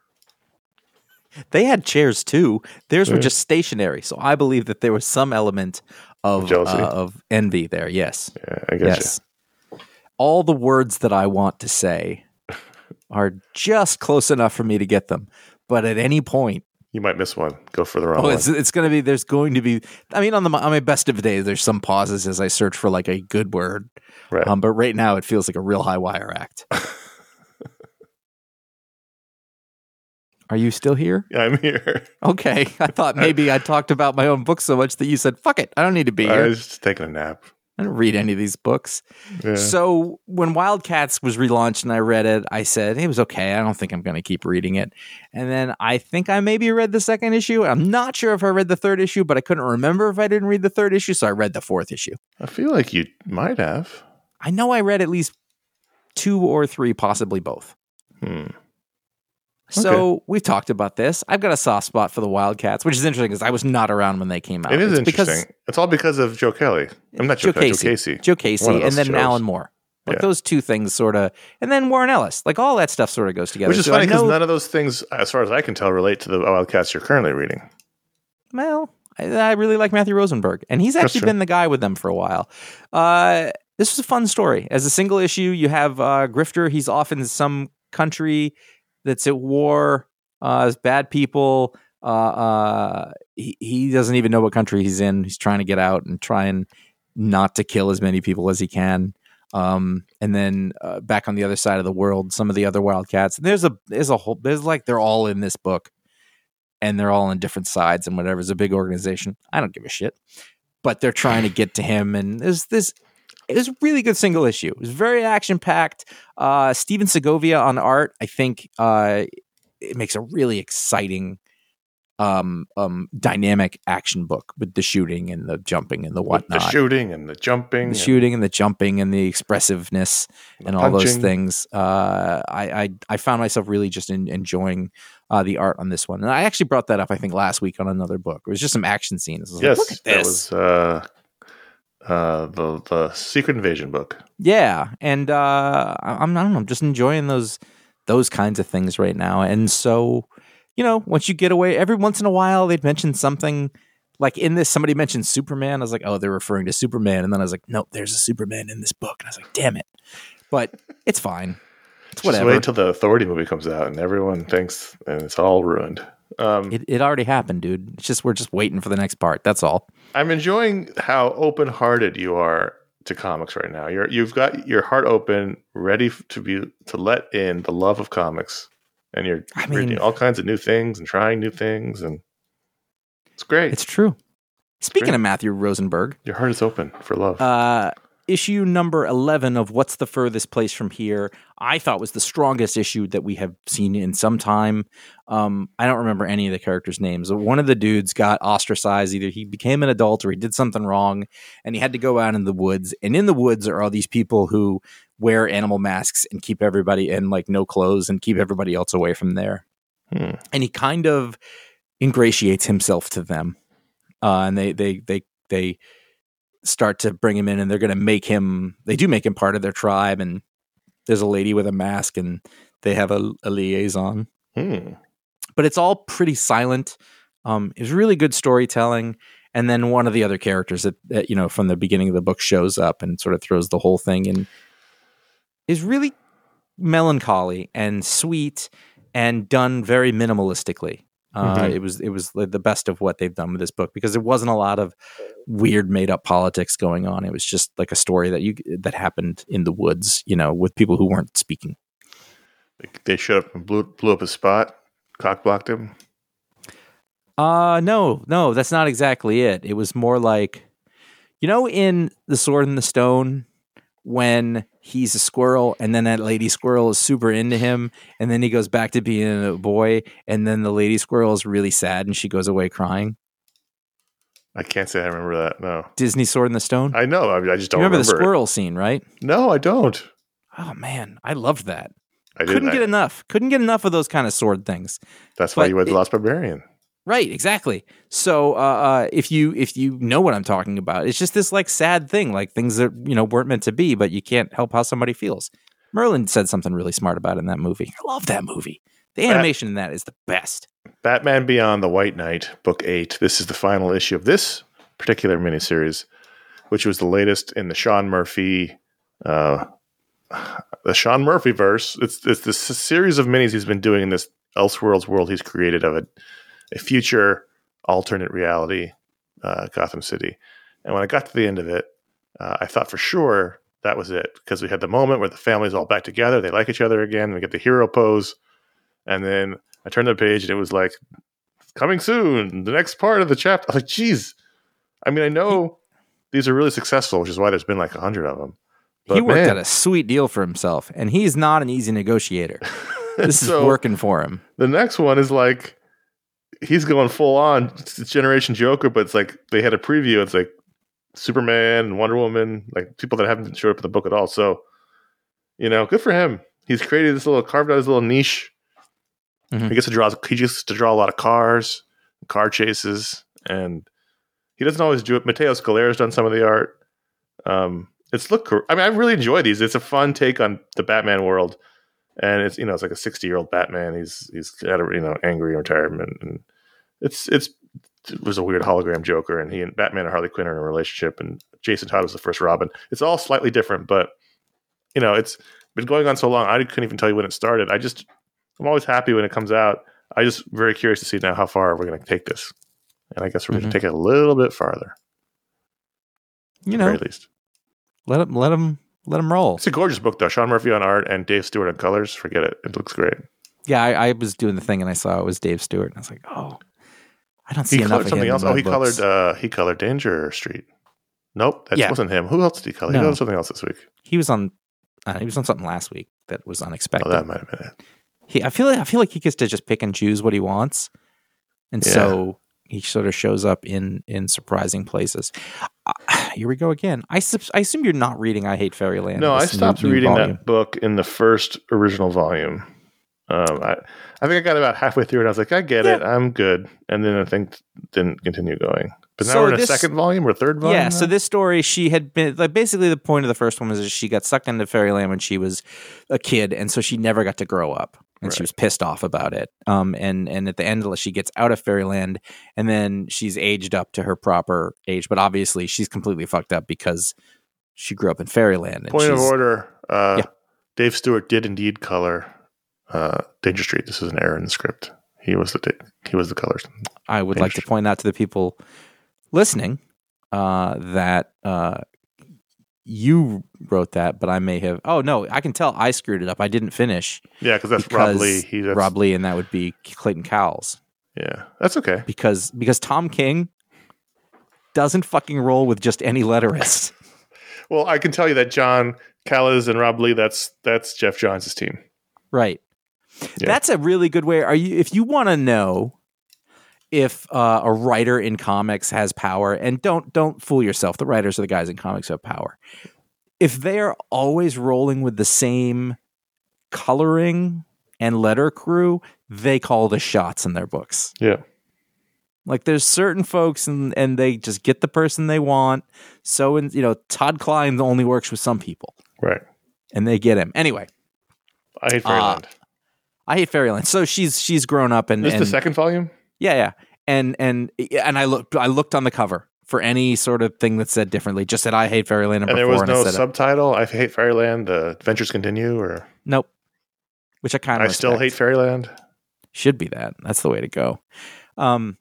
They had chairs too. Theirs were Yeah. just stationary, so I believe that there was some element of Jealousy. uh, of envy there. Yes, Yeah, I guess. yes. All the words that I want to say are just close enough for me to get them, but at any point, You might miss one. Go for the wrong oh, one. it's it's going to be. There's going to be. I mean, on the on my best of days, there's some pauses as I search for like a good word. Right. Um, but right now, it feels like a real high wire act. Are you still here? Yeah, I'm here. Okay, I thought maybe I talked about my own book so much that you said, "Fuck it, I don't need to be I here." was just taking a nap. I didn't read any of these books. Yeah. So when Wildcats was relaunched and I read it, I said, it was okay. I don't think I'm going to keep reading it. And then I think I maybe read the second issue. I'm not sure if I read the third issue, but I couldn't remember if I didn't read the third issue. So I read the fourth issue. I feel like you might have. I know I read at least two or three, possibly both. Hmm. So we've talked about this. I've got a soft spot for the Wildcats, which is interesting because I was not around when they came out. It is it's interesting. It's all because of Joe Kelly. I'm not Joe, Joe Kelly, Casey. Joe Casey. Joe Casey, One of and those then shows. Alan Moore. Like Yeah. those two things sort of, and then Warren Ellis. Like all that stuff sort of goes together. Which is So funny I because know- none of those things, as far as I can tell, relate to the Wildcats you're currently reading. Well, I, I really like Matthew Rosenberg, and he's actually true. been the guy with them for a while. Uh, this was a fun story. As a single issue, you have uh, Grifter. He's off in some country that's at war. Uh, there's bad people. Uh, uh, he, he doesn't even know what country he's in. He's trying to get out and trying not to kill as many people as he can. Um, and then uh, back on the other side of the world, some of the other Wildcats. There's a there's a whole there's like they're all in this book, and they're all on different sides and whatever. It's a big organization. I don't give a shit, but they're trying to get to him. And there's this. It was a really good single issue. It was very action packed. Uh, Steven Segovia on art. I think uh, it makes a really exciting, um, um, dynamic action book with the shooting and the jumping and the whatnot. The shooting and the jumping. The and shooting and the jumping and the expressiveness the and all those punching. things. Uh, I, I I found myself really just in, enjoying uh, the art on this one, and I actually brought that up I think last week on another book. It was just some action scenes. I was Yes, like, look at that this. was uh, uh, the the Secret Invasion book. Yeah, and uh, I- I'm I don't know, I'm just enjoying those those kinds of things right now. And so, you know, once you get away, every once in a while they'd mention something. Like in this, somebody mentioned Superman. I was like, oh, they're referring to Superman. And then I was like, nope, there's a Superman in this book. And I was like, damn it. But it's fine. It's Just whatever. wait until the Authority movie comes out and everyone thinks and it's all ruined. Um, It, it already happened, dude. It's just we're just waiting for the next part. That's all. I'm enjoying how open-hearted you are to comics right now. You're you've got your heart open, ready f- to be to let in the love of comics, and you're I mean- reading all kinds of new things and trying new things, and it's great. It's true. Speaking Great. of Matthew Rosenberg, Your heart is open for love. uh, issue number eleven of What's the Furthest Place from Here, I thought was the strongest issue that we have seen in some time. Um, I don't remember any of the characters' names. One of the dudes got ostracized. Either he became an adult or he did something wrong, and he had to go out in the woods. And in the woods are all these people who wear animal masks and keep everybody in like no clothes and keep everybody else away from there. Hmm. And he kind of ingratiates himself to them. Uh, and they, they, they, they start to bring him in, and they're going to make him, they do make him part of their tribe. And there's a lady with a mask, and they have a, a liaison, Hmm. but it's all pretty silent. Um, it's really good storytelling. And then one of the other characters that, that, you know, from the beginning of the book shows up and sort of throws the whole thing in, is really melancholy and sweet and done very minimalistically. Uh, Mhm. It was it was the best of what they've done with this book, because there wasn't a lot of weird made up politics going on. It was just like a story that you that happened in the woods, you know, with people who weren't speaking. They showed up and blew, blew up his spot, cock blocked him. Uh no, no, that's not exactly it. It was more like, you know, in The Sword and the Stone, when he's a squirrel and then that lady squirrel is super into him, and then he goes back to being a boy, and then the lady squirrel is really sad and she goes away crying. I can't say I remember that. No, Disney Sword and the Stone. I know. I, mean, I just you don't remember, remember the it. squirrel scene, right? No, I don't. Oh man, I loved that. I Couldn't didn't. get I, enough. Couldn't get enough of those kind of sword things. that's why but you read The it- Lost Barbarian. Right, exactly. So, uh, uh, if you if you know what I'm talking about, it's just this like sad thing, like things that you know weren't meant to be, but you can't help how somebody feels. Merlin said something really smart about it in that movie. I love that movie. The animation in that is the best. Batman Beyond the White Knight, Book Eight. This is the final issue of this particular miniseries, which was the latest in the Sean Murphy, uh, the Sean Murphy verse. It's it's this series of minis he's been doing in this Elseworlds world he's created of a, a future alternate reality, uh, Gotham City. And when I got to the end of it, uh, I thought for sure that was it, because we had the moment where the family's all back together, they like each other again, we get the hero pose, and then I turned the page and it was like, coming soon, the next part of the chapter. I was like, geez. I mean, I know these are really successful, which is why there's been like a hundred of them. But he worked man, out a sweet deal for himself, and he's not an easy negotiator. This so is working for him. The next one is like he's going full on. It's Generation Joker, but it's like they had a preview. It's like Superman and Wonder Woman, like people that haven't showed up in the book at all. So, you know, good for him. He's created this little, carved out his little niche. Mm-hmm. He gets to draw. He gets to draw a lot of cars, car chases, and he doesn't always do it. Matteo Scalera's done some of the art. Um, it's look. I mean, I really enjoy these. It's a fun take on the Batman world, and it's you know, it's like a sixty-year-old Batman. He's he's got a you know angry retirement, and it's it's it was a weird hologram Joker, and he and Batman and Harley Quinn are in a relationship, and Jason Todd was the first Robin. It's all slightly different, but you know, it's been going on so long. I couldn't even tell you when it started. I just, I'm always happy when it comes out. I just very curious to see now how far we're going to take this, and I guess we're mm-hmm. going to take it a little bit farther. You know, at least let him, let him, let him roll. It's a gorgeous book, though. Sean Murphy on art and Dave Stewart on colors. Forget it; it looks great. Yeah, I, I was doing the thing, and I saw it was Dave Stewart, and I was like, oh, I don't see he enough colored of something him else. in Oh, my he books. colored. Uh, he colored Danger Street. Nope, that Yeah. wasn't him. Who else did he color? No. He colored something else this week. He was on. Uh, he was on something last week that was unexpected. Oh, that might have been it. He, I feel like I feel like he gets to just pick and choose what he wants, and Yeah. so he sort of shows up in in surprising places. Uh, here we go again. I, sub- I assume you're not reading I Hate Fairyland. No, I this stopped new- new reading volume. that book in the first original volume. Um, I, I think I got about halfway through it. I was like, I get Yeah. it. I'm good. And then I think didn't continue going. But now So we're in a this- second volume or third volume. Yeah, so now? this story, she had been like basically the point of the first one was that she got sucked into Fairyland when she was a kid, and so she never got to grow up, and Right. she was pissed off about it. Um, and and at the end, she gets out of Fairyland, and then she's aged up to her proper age, but obviously she's completely fucked up because she grew up in Fairyland. And Point of she's- order. Uh, Yeah. Dave Stewart did indeed color uh, Danger Street. This is an error in the script. He was the he was the colors. I would like to point out to the people listening uh, that uh, you wrote that, but I may have. Oh no, I can tell I screwed it up. I didn't finish. Yeah, because that's because Rob Lee. He, that's, Rob Lee, and that would be Clayton Cowles. Yeah, that's okay. Because because Tom King doesn't fucking roll with just any letterist. Well, I can tell you that John Callis and Rob Lee. That's that's Jeff Johns' team. Right. Yeah. That's a really good way. Are you if you want to know if uh, a writer in comics has power, and don't don't fool yourself, the writers are the guys in comics who have power. If they are always rolling with the same coloring and letter crew, they call the shots in their books. Yeah. Like there's certain folks and and they just get the person they want. So in, you know, Todd Klein only works with some people. Right. And they get him. Anyway, I hate Fairyland. Uh, I hate Fairyland. So she's she's grown up and, this is and the second volume? yeah, yeah. And and and I looked I looked on the cover for any sort of thing that said differently. Just said I hate Fairyland number And there four, was and I no said it. subtitle. I hate Fairyland. The adventures continue, or Nope. Which I kind I of still hate Fairyland. Should be that. That's the way to go. Um,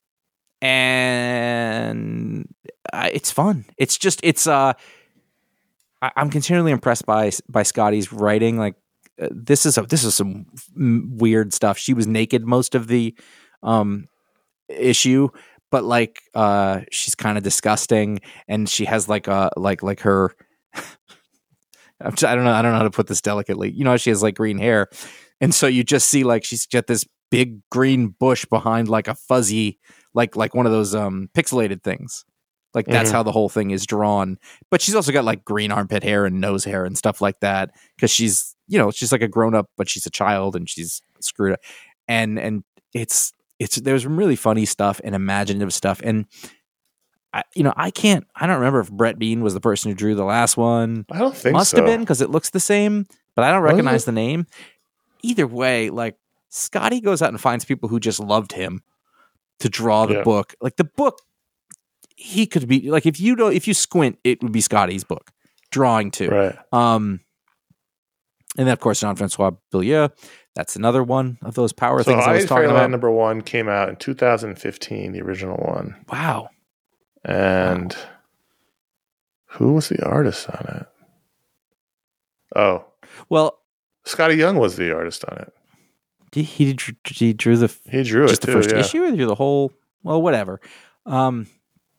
and uh, it's fun. It's just it's. Uh, I, I'm continually impressed by by Scotty's writing. Like uh, this is a, this is some m- weird stuff. She was naked most of the um issue, but like uh, she's kind of disgusting, and she has like a like like her. I'm just, I don't know. I don't know how to put this delicately. You know, how she has like green hair. And so you just see like she's got this big green bush behind like a fuzzy, like like one of those um pixelated things. Like that's Mhm. how the whole thing is drawn. But she's also got like green armpit hair and nose hair and stuff like that because she's, you know, she's like a grown up, but she's a child and she's screwed up. And and it's it's there's some really funny stuff and imaginative stuff. And I, you know, I can't. I don't remember if Brett Bean was the person who drew the last one. I don't think Must so. have been because it looks the same, but I don't Was recognize it? the name. Either way, like Scotty goes out and finds people who just loved him to draw the Yeah. book. Like the book, he could be like if you don't, if you squint, it would be Scotty's book drawing too. Right. Um, and then of course Jean-Francois Billieux. That's another one of those power So things I I was hate talking Fairyland about. number one came out in two thousand fifteen, the original one. Wow. And who was the artist on it? Oh, Well, Scotty Young was the artist on it. he he, drew- he drew the He drew just it the too. first yeah. issue or through the whole well whatever um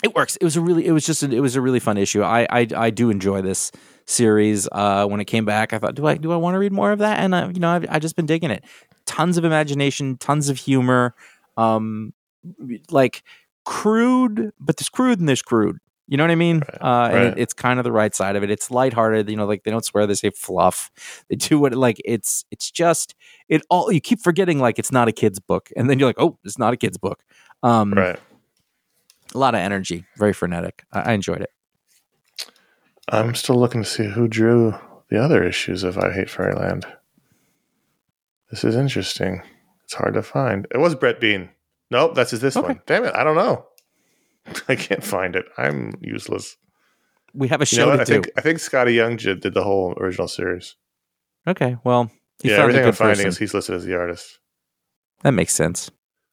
It works. It was a really, it was just, a, it was a really fun issue. I, I, I do enjoy this series. Uh, when it came back, I thought, do I, do I want to read more of that? And uh, you know, I've, I've just been digging it. Tons of imagination, tons of humor, um, like crude, but there's crude and there's crude. You know what I mean? Right. Uh, and Right. it, it's kind of the right side of it. It's lighthearted. You know, like they don't swear, they say fluff. They do what, like it's, it's just, it all, you keep forgetting like it's not a kid's book. And then you're like, oh, it's not a kid's book. Um, Right. A lot of energy, very frenetic. I, I enjoyed it. I'm still looking to see who drew the other issues of I Hate Fairyland. This is interesting. It's hard to find. It was Brett Bean. Nope, that's this Okay. one. Damn it, I don't know. I can't find it. I'm useless. We have a You know show what? to I do. think I think Scotty Young did, did the whole original series. Okay, well, you Yeah, found a everything good I'm finding person. is he's listed as the artist. That makes sense.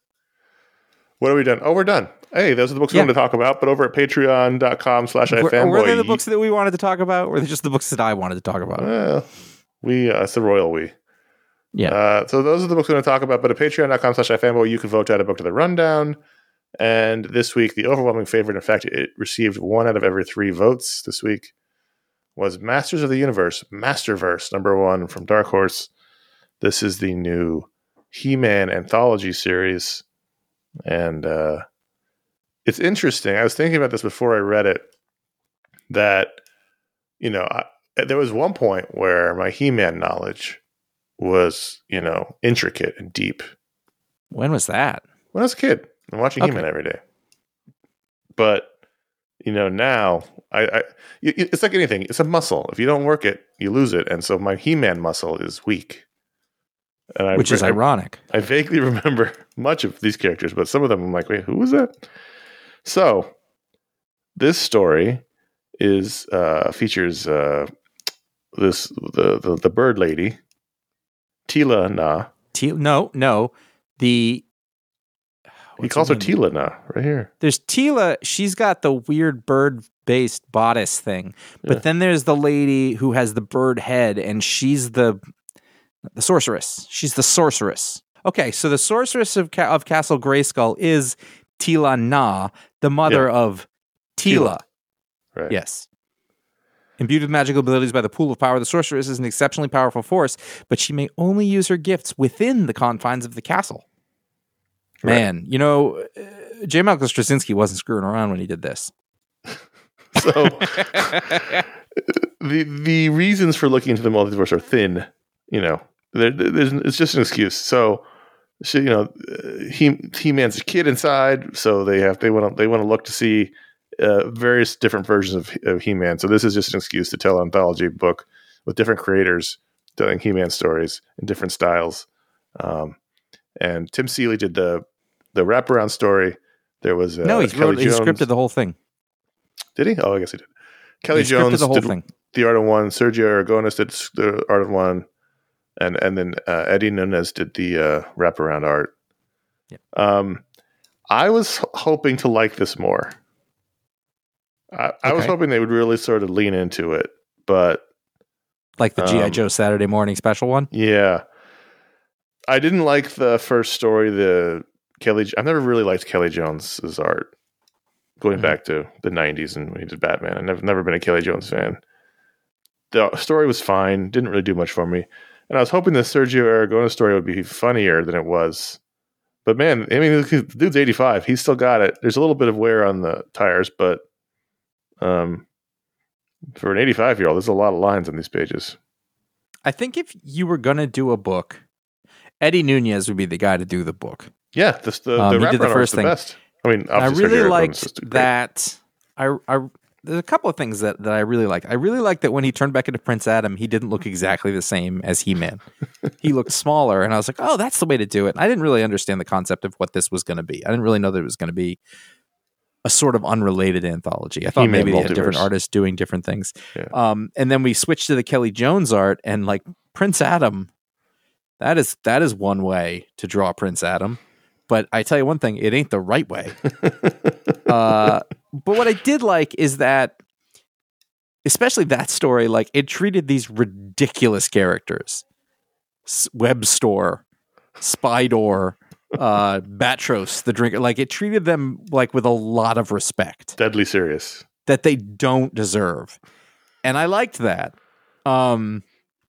What have we done? Oh, we're done. Hey, those are the books Yeah. we wanted to talk about, but over at patreon.com slash Were, ifanboy. were they the books that we wanted to talk about, or were they just the books that I wanted to talk about? Well, we, uh, it's the royal we. Yeah. Uh, so those are the books we're going to talk about, but at patreon.com slash ifanboy, you can vote out a book to the rundown. And this week, the overwhelming favorite, in fact, it received one out of every three votes this week, was Masters of the Universe, Masterverse, number one from Dark Horse. This is the new He-Man anthology series. And uh, it's interesting. I was thinking about this before I read it, that, you know, I, there was one point where my He-Man knowledge was, you know, intricate and deep. When was that? When I was a kid, I'm watching Okay. He-Man every day. But, you know, now, I, I it- it's like anything. It's a muscle. If you don't work it, you lose it. And so my He-Man muscle is weak. And I, Which is I, ironic. I vaguely remember much of these characters, but some of them I'm like, wait, who was that? So, this story is uh, features uh, this the, the the bird lady, Tila Na. T- no, no. The He what's calls her name? Tila Na right here. There's Tila. She's got the weird bird-based bodice thing, but Yeah. then there's the lady who has the bird head, and she's the the sorceress. She's the sorceress. Okay, so the sorceress of Ca- of Castle Grayskull is Tila Na, the mother Yeah. of Tila. Right. Yes. Imbued with magical abilities by the pool of power, the sorceress is an exceptionally powerful force, but she may only use her gifts within the confines of the castle. Right. Man, you know, uh, J. Michael Straczynski wasn't screwing around when he did this. So the the reasons for looking into the multiverse are thin. You know, there, there's it's just an excuse. So, she, you know, he He Man's a kid inside, so they have they want to they want to look to see uh, various different versions of, of He Man. So this is just an excuse to tell an anthology book with different creators telling He Man stories in different styles. Um, and Tim Seeley did the the wraparound story. There was uh, no, he Kelly wrote, he Jones. scripted the whole thing. Did he? Oh, I guess he did. Kelly he scripted Jones the whole did thing. the art of one. Sergio Aragonis did the art of one, and and then uh, Eddie Nunez did the uh, wraparound art. Yep. Um, I was h- hoping to like this more. I, I was Okay. hoping they would really sort of lean into it, but Like the G I. Um, Joe Saturday morning special one. yeah, I didn't like the first story. The Kelly, I've never really liked Kelly Jones's art. Going Mhm. back to the nineties and when he did Batman, I've never, never been a Kelly Jones fan. The story was fine, didn't really do much for me. And I was hoping the Sergio Aragonis story would be funnier than it was. But man, I mean, the dude's eighty-five. He's still got it. There's a little bit of wear on the tires, but um, for an eighty-five-year-old, there's a lot of lines on these pages. I think if you were going to do a book, Eddie Nunez would be the guy to do the book. Yeah, the, the, Um, the he did the wraparound first was the thing. best. I mean, I obviously really Sergio Aragonis is liked great. that. I, I there's a couple of things that, that I really liked. I really liked that when he turned back into Prince Adam, he didn't look exactly the same as He-Man. He looked smaller, and I was like, oh, that's the way to do it. And I didn't really understand the concept of what this was going to be. I didn't really know that it was going to be a sort of unrelated anthology. I thought He-Man maybe they had different multiverse. artists doing different things. Yeah. Um, and then we switched to the Kelly Jones art, and like Prince Adam, that is that is one way to draw Prince Adam. But I tell you one thing, it ain't the right way. uh, but what I did like is that, especially that story, like it treated these ridiculous characters, S- Web Store, Spydor, uh, Batros, the drinker. Like, it treated them like with a lot of respect Deadly serious. that they don't deserve. And I liked that. Um,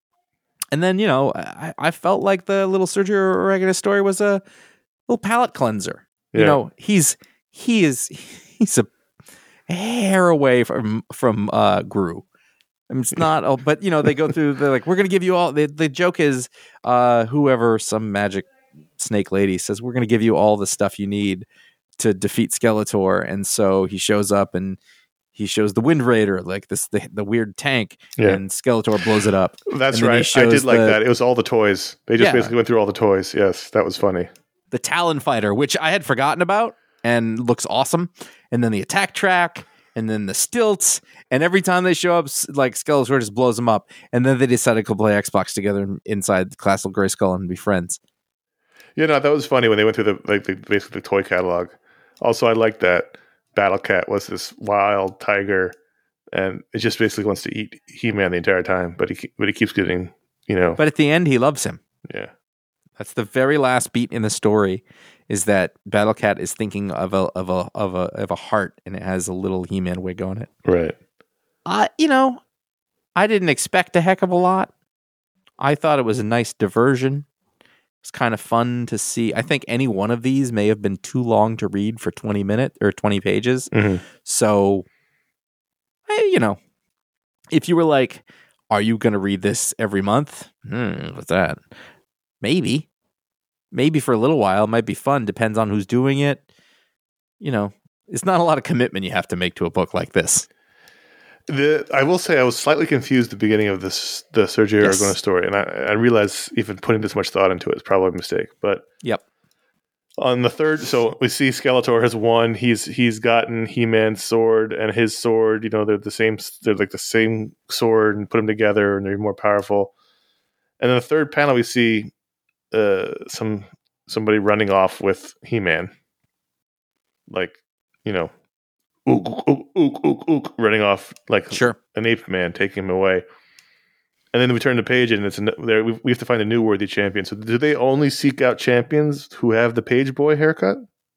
and then, you know, I, I felt like the little Sergio Oregano story was a little palate cleanser. Yeah. You know, he's he is he's a hair away from from uh, Gru. I mean, it's not, oh, but you know, they go through. They're like, we're going to give you all. The, the joke is, uh, whoever some magic snake lady says, we're going to give you all the stuff you need to defeat Skeletor, and so he shows up and he shows the Wind Raider, like this the, the weird tank, Yeah. and Skeletor blows it up. That's And then he right. I shows did like the- that. It was all the toys. They just Yeah. basically went through all the toys. Yes, that was funny. The Talon Fighter, which I had forgotten about and looks awesome, and then the attack track, and then the stilts, and every time they show up, s- like Skeletor just blows them up, and then they decided to play Xbox together inside the Castle Grayskull and be friends. You know, that was funny when they went through the like the, basically the toy catalog. Also, I like that Battle Cat was this wild tiger, and it just basically wants to eat He-Man the entire time, but he ke- but he keeps getting, you know, But at the end, he loves him. yeah. That's the very last beat in the story. Is that Battle Cat is thinking of a of a of a of a heart, and it has a little He-Man wig on it. Right. I, you know, I didn't expect a heck of a lot. I thought it was a nice diversion. It's kind of fun to see. I think any one of these may have been too long to read for twenty minutes or twenty pages. Mhm. So, eh, you know, if you were like, are you going to read this every month? Hmm, what's that? Maybe. Maybe for a little while. It might be fun. Depends on who's doing it. You know, it's not a lot of commitment you have to make to a book like this. The I will say I was slightly confused at the beginning of this the Sergio Yes. Aragonés story, and I, I realized even putting this much thought into it is probably a mistake. But Yep. on the third, so we see Skeletor has won. He's he's gotten He-Man's sword and his sword. You know, they're the same. They're like the same sword, and put them together, and they're more powerful. And then the third panel, we see uh, some somebody running off with He-Man, like you know, ook ook ook ook ook, running off like Sure. an ape man, taking him away. And then we turn the page, and it's an, there. We, we have to find a new worthy champion. So, do they only seek out champions who have the page boy haircut?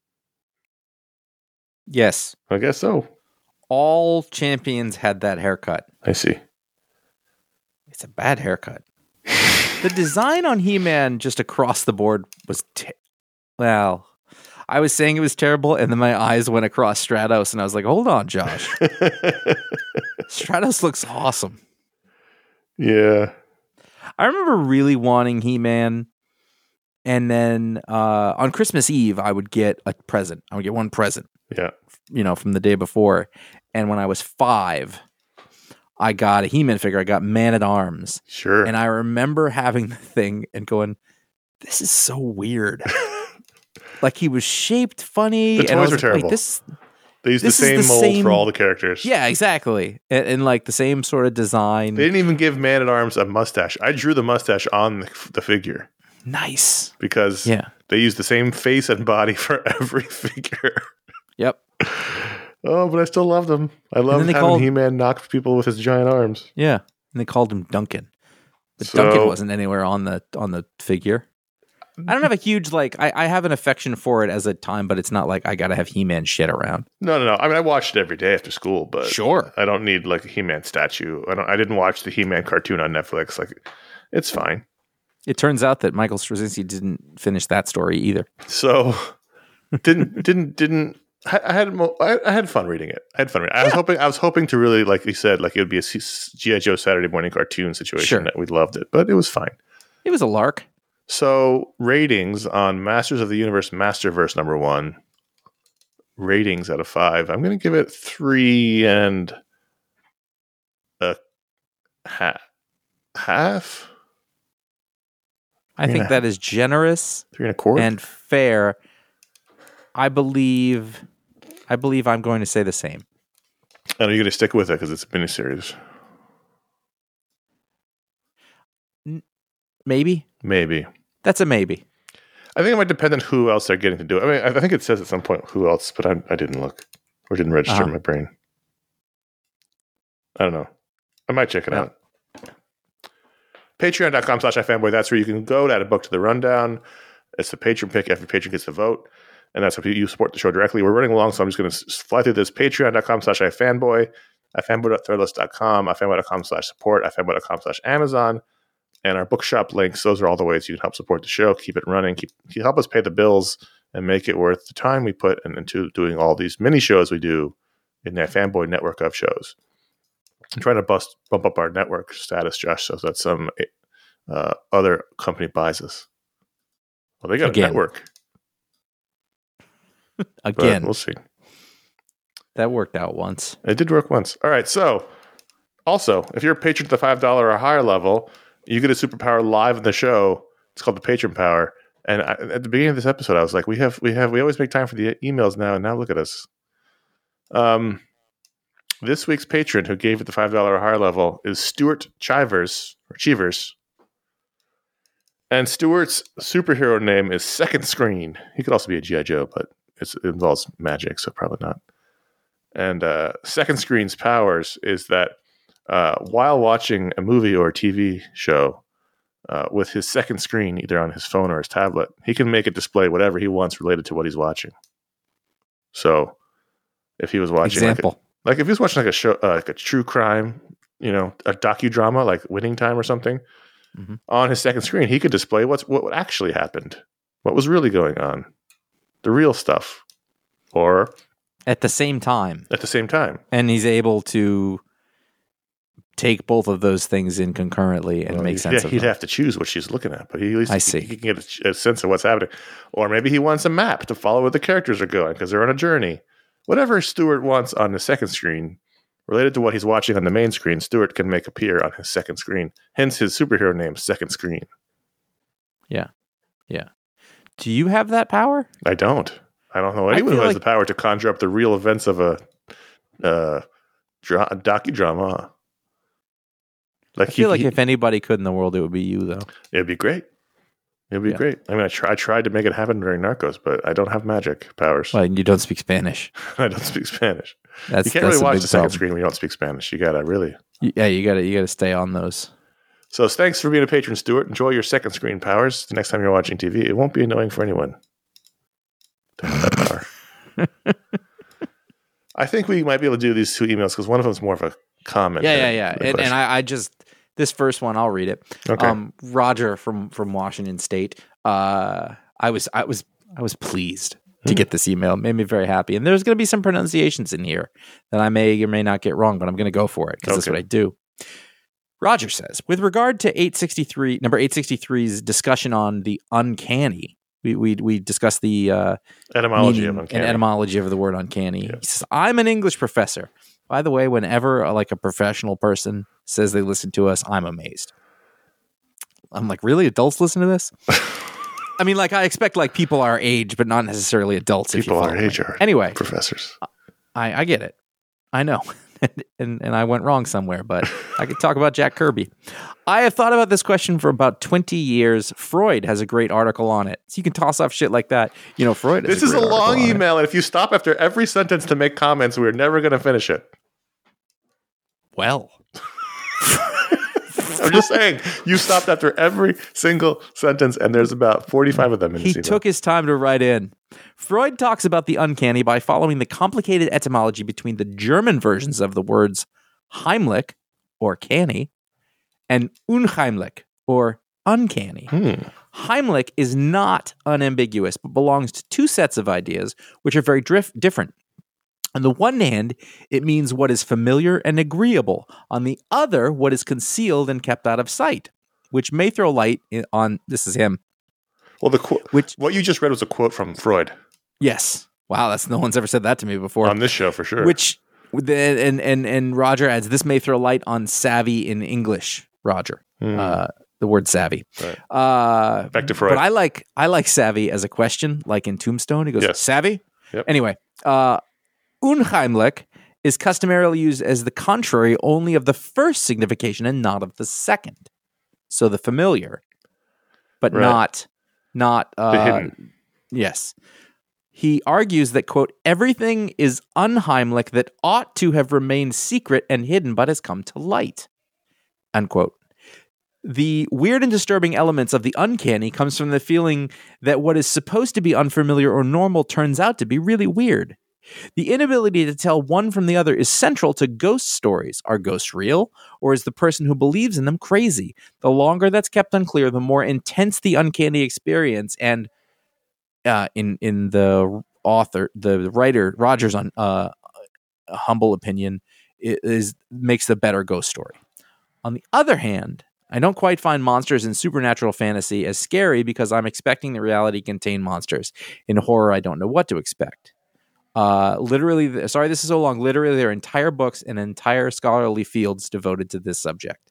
Yes. I guess so. All champions had that haircut. I see. It's a bad haircut. The design on He-Man just across the board was, te- well, I was saying it was terrible, and then my eyes went across Stratos, and I was like, hold on, Josh. Stratos looks awesome. Yeah. I remember really wanting He-Man, and then uh, on Christmas Eve, I would get a present. I would get one present, Yeah. you know, from the day before. And when I was five, I got a He-Man figure. I got Man-at-Arms. Sure. And I remember having the thing and going, this is so weird. Like, he was shaped funny. The and I toys was are like, wait, terrible. this, they used the this is same the mold same- for all the characters. yeah, exactly. And, and like the same sort of design. They didn't even give Man at Arms a mustache. I drew the mustache on the, the figure Nice. because Yeah. they used the same face and body for every figure. Yep. Oh, but I still loved them. I love then they having called- He-Man knock people with his giant arms. Yeah. And they called him Duncan. But So- Duncan wasn't anywhere on the on the figure. I don't have a huge, like, I, I have an affection for it as a time, but it's not like I got to have He-Man shit around. No, no, no. I mean, I watched it every day after school, but Sure. I don't need like a He-Man statue. I don't. I didn't watch the He-Man cartoon on Netflix. Like, it's fine. It turns out that Michael Straczynski didn't finish that story either. So didn't didn't didn't. I I had mo- I, I had fun reading it. I had fun. Reading it. I was hoping I was hoping to really, like you said, like it would be a G I. Joe Saturday morning cartoon situation Sure. that we loved it, but it was fine. It was a lark. So ratings on Masters of the Universe Masterverse number one. Ratings out of five. I'm going to give it three and a ha- half. I Three think and a that is generous Three and a quarter. and fair. I believe I believe I'm going to say the same. And are you going to stick with it because it's a miniseries? Maybe. Maybe. That's a maybe. I think it might depend on who else they're getting to do it. I mean, I I think it says at some point who else, but I, I didn't look or didn't register Uh-huh. in my brain. I don't know. I might check it Yeah. out. Patreon.com slash iFanboy. That's where you can go to add a book to the rundown. It's the patron pick. Every patron gets to vote. And that's if you support the show directly. We're running along, so I'm just going to fly through this. Patreon.com slash ifanboy, ifanboy.threadless.com, ifanboy.com slash support, ifanboy.com slash Amazon, and our bookshop links. Those are all the ways you can help support the show, keep it running, keep, keep help us pay the bills, and make it worth the time we put in, into doing all these mini shows we do in the iFanboy network of shows. I'm trying to bust bump up our network status, Josh, so that some uh, other company buys us. Well, they got Again. a network. Again, but we'll see. That worked out once. It did work once. All right. So, also, if you're a patron at the five dollars or higher level, you get a superpower live in the show. It's called the Patron Power. And I, at the beginning of this episode, I was like, "We have, we have, we always make time for the emails now." And now look at us. Um, this week's patron who gave it the five dollars or higher level is Stuart Chivers or Cheevers. And Stuart's superhero name is Second Screen. He could also be a G I. Joe, but it's, it involves magic, so probably not. And uh, Second Screen's powers is that uh, while watching a movie or a T V show uh, with his second screen, either on his phone or his tablet, he can make it display whatever he wants related to what he's watching. So if he was watching, Example. Like, a, like if he was watching like a show, uh, like a true crime, you know, a docudrama like Winning Time or something, mm-hmm. on his second screen, he could display what's what actually happened, what was really going on. The real stuff, or at the same time. At the same time, and he's able to take both of those things in concurrently and well, make sense. Yeah, of he'd them. have to choose what she's looking at, but he at least I he, see. he can get a, a sense of what's happening, or maybe he wants a map to follow where the characters are going because they're on a journey. Whatever Stuart wants on the second screen, related to what he's watching on the main screen, Stuart can make appear on his second screen. Hence his superhero name, Second Screen. Yeah, yeah. Do you have that power? I don't. I don't know anyone who has like, the power to conjure up the real events of a, uh, dra- a docudrama. Like I feel he, like he, if anybody could in the world, it would be you, though. It'd be great. It'd be yeah. great. I mean, I, try, I tried to make it happen during Narcos, but I don't have magic powers. Well, you don't speak Spanish. I don't speak Spanish. That's, you can't that's really watch the second problem. screen when you don't speak Spanish. You gotta really. Yeah, you gotta you gotta stay on those. So thanks for being a patron, Stuart. Enjoy your second screen powers. The next time you're watching T V, it won't be annoying for anyone to have that power. I think we might be able to do these two emails because one of them is more of a comment. Yeah, yeah, yeah. And, and I, I just this first one, I'll read it. Okay. Um, Roger from from Washington State. Uh, I was I was I was pleased to get this email. It made me very happy. And there's going to be some pronunciations in here that I may or may not get wrong, but I'm going to go for it because okay. that's what I do. Roger says, with regard to eight sixty-three, number eight sixty-three's discussion on the uncanny, we we, we discussed the uh, etymology of uncanny. And etymology of the word uncanny. Yeah. He says, I'm an English professor. By the way, whenever uh, like a professional person says they listen to us, I'm amazed. I'm like, really? Adults listen to this? I mean, like, I expect like people our age, but not necessarily adults. People if you our age are anyway professors. I, I get it. I know. and and I went wrong somewhere, but I could talk about Jack Kirby. I have thought about this question for about twenty years. Freud has a great article on it. So you can toss off shit like that. You know, Freud has This a is a long on email, and if you stop after every sentence to make comments, we're never going to finish it. Well. I'm just saying, you stopped after every single sentence, and there's about forty-five of them in He this email. took his time to write in. Freud talks about the uncanny by following the complicated etymology between the German versions of the words Heimlich, or canny, and unheimlich, or uncanny. Hmm. Heimlich is not unambiguous, but belongs to two sets of ideas which are very drift- different. On the one hand, it means what is familiar and agreeable. On the other, what is concealed and kept out of sight, which may throw light on, this is him. Well, the qu- which, what you just read was a quote from Freud. Yes. Wow, that's no one's ever said that to me before. On this show, for sure. Which, and and and Roger adds, this may throw light on savvy in English, Roger. Hmm. Uh, the word savvy. Right. Uh, Back to Freud. But I like, I like savvy as a question, like in Tombstone. He goes, yes. savvy? Yep. Anyway, uh, unheimlich is customarily used as the contrary only of the first signification and not of the second. So the familiar, but right. not, not, uh, the hidden. Yes. He argues that, quote, everything is unheimlich that ought to have remained secret and hidden but has come to light, unquote. The weird and disturbing elements of the uncanny comes from the feeling that what is supposed to be unfamiliar or normal turns out to be really weird. The inability to tell one from the other is central to ghost stories. Are ghosts real, or is the person who believes in them crazy? The longer that's kept unclear, the more intense the uncanny experience. And uh, in in the author, the writer Rogers' on uh, humble opinion, is makes the better ghost story. On the other hand, I don't quite find monsters in supernatural fantasy as scary because I'm expecting the reality to contain monsters. In horror, I don't know what to expect. Uh, literally, sorry, this is so long. Literally, there are entire books and entire scholarly fields devoted to this subject.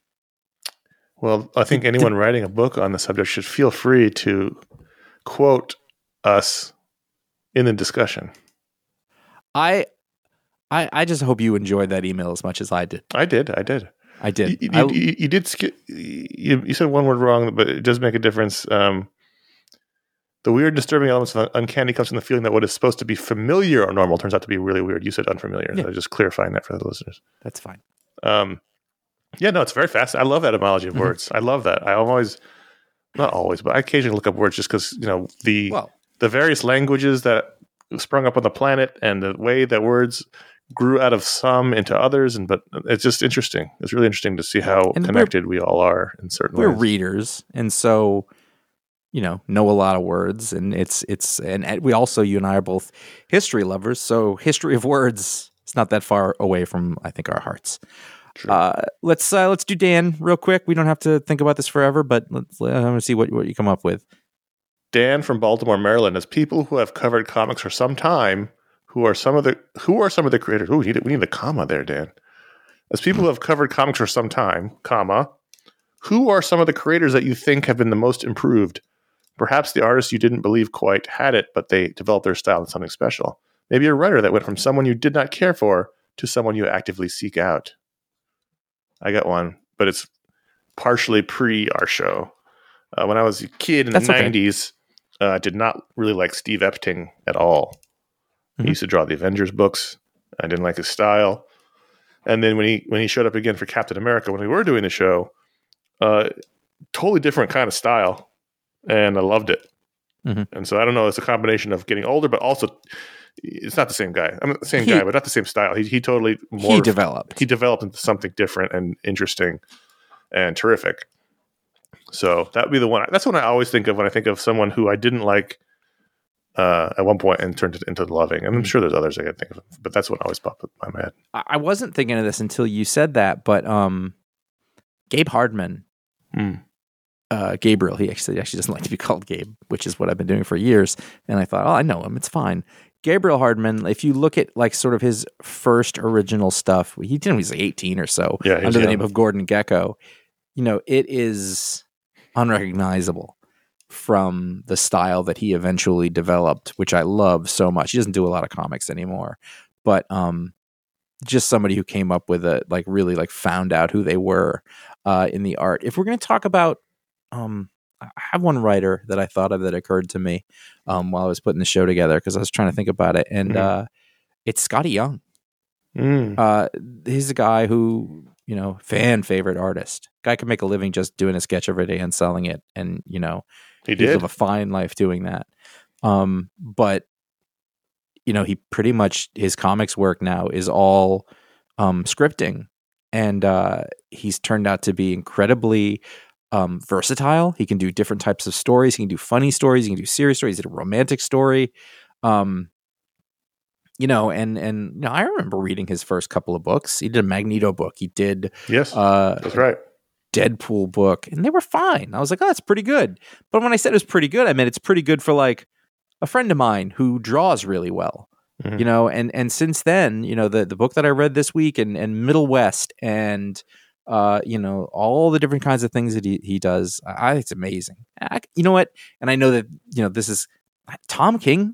Well, I think anyone writing a book on the subject should feel free to quote us in the discussion. I, I, I just hope you enjoyed that email as much as I did. I did. I did. I did. You, I, you, you, you did. Sk- you, you said one word wrong, but it does make a difference. Um, The weird, disturbing elements of uncanny comes from the feeling that what is supposed to be familiar or normal turns out to be really weird. You said unfamiliar. Yeah. So just clarifying that for the listeners. That's fine. Um, yeah, no, it's very fast. I love that etymology of mm-hmm. words. I love that. I always, not always, but I occasionally look up words just because, you know, the well, the various languages that sprung up on the planet and the way that words grew out of some into others. And but it's just interesting. It's really interesting to see how and connected we all are in certain we're ways. We're readers. And so... you know, know a lot of words, and it's it's and we also, you and I are both history lovers, so history of words is not that far away from, I think, our hearts. Uh, let's uh, let's do Dan real quick. We don't have to think about this forever, but let's uh, I'm gonna see what what you come up with. Dan from Baltimore, Maryland, as people who have covered comics for some time, who are some of the who are some of the creators? Ooh, we need we need the comma there, Dan. As people who have covered comics for some time, comma, who are some of the creators that you think have been the most improved? Perhaps the artists you didn't believe quite had it, but they developed their style in something special. Maybe a writer that went from someone you did not care for to someone you actively seek out. I got one, but it's partially pre our show. Uh, when I was a kid in That's the okay. nineties, uh, I did not really like Steve Epting at all. Mm-hmm. He used to draw the Avengers books. I didn't like his style. And then when he when he showed up again for Captain America, when we were doing the show, uh, totally different kind of style. And I loved it. Mm-hmm. And so I don't know, it's a combination of getting older, but also it's not the same guy. I'm mean, the same he, guy, but not the same style. He he totally more he developed. He developed into something different and interesting and terrific. So that would be the one. That's what I always think of when I think of someone who I didn't like uh, at one point and turned it into loving. And I'm sure there's others I can think of, but that's what always popped up in my head. I wasn't thinking of this until you said that, but um, Gabe Hardman. Mm. Uh, Gabriel, he actually actually doesn't like to be called Gabe, which is what I've been doing for years. And I thought, oh, I know him. It's fine. Gabriel Hardman, if you look at like sort of his first original stuff, he did when he was like eighteen or so, yeah, under the young. name of Gordon Gekko. You know, it is unrecognizable from the style that he eventually developed, which I love so much. He doesn't do a lot of comics anymore, but um, just somebody who came up with a like really like found out who they were uh, in the art. If we're going to talk about Um, I have one writer that I thought of that occurred to me um, while I was putting the show together because I was trying to think about it, and mm. uh, it's Scotty Young. Mm. Uh, he's a guy who, you know, fan favorite artist. Guy can make a living just doing a sketch every day and selling it, and you know, he did live a fine life doing that. Um, but you know, he pretty much his comics work now is all um, scripting, and uh, he's turned out to be incredibly. Um, versatile. He can do different types of stories. He can do funny stories. He can do serious stories. He did a romantic story. Um, you know, and and you know, I remember reading his first couple of books. He did a Magneto book. He did yes, uh, that's right. Deadpool book, and they were fine. I was like, oh, that's pretty good. But when I said it was pretty good, I meant it's pretty good for like a friend of mine who draws really well. Mm-hmm. You know, and and since then, you know, the the book that I read this week and and Middle West and Uh, you know, all the different kinds of things that he, he does. I think it's amazing. I, you know what? And I know that, you know, this is Tom King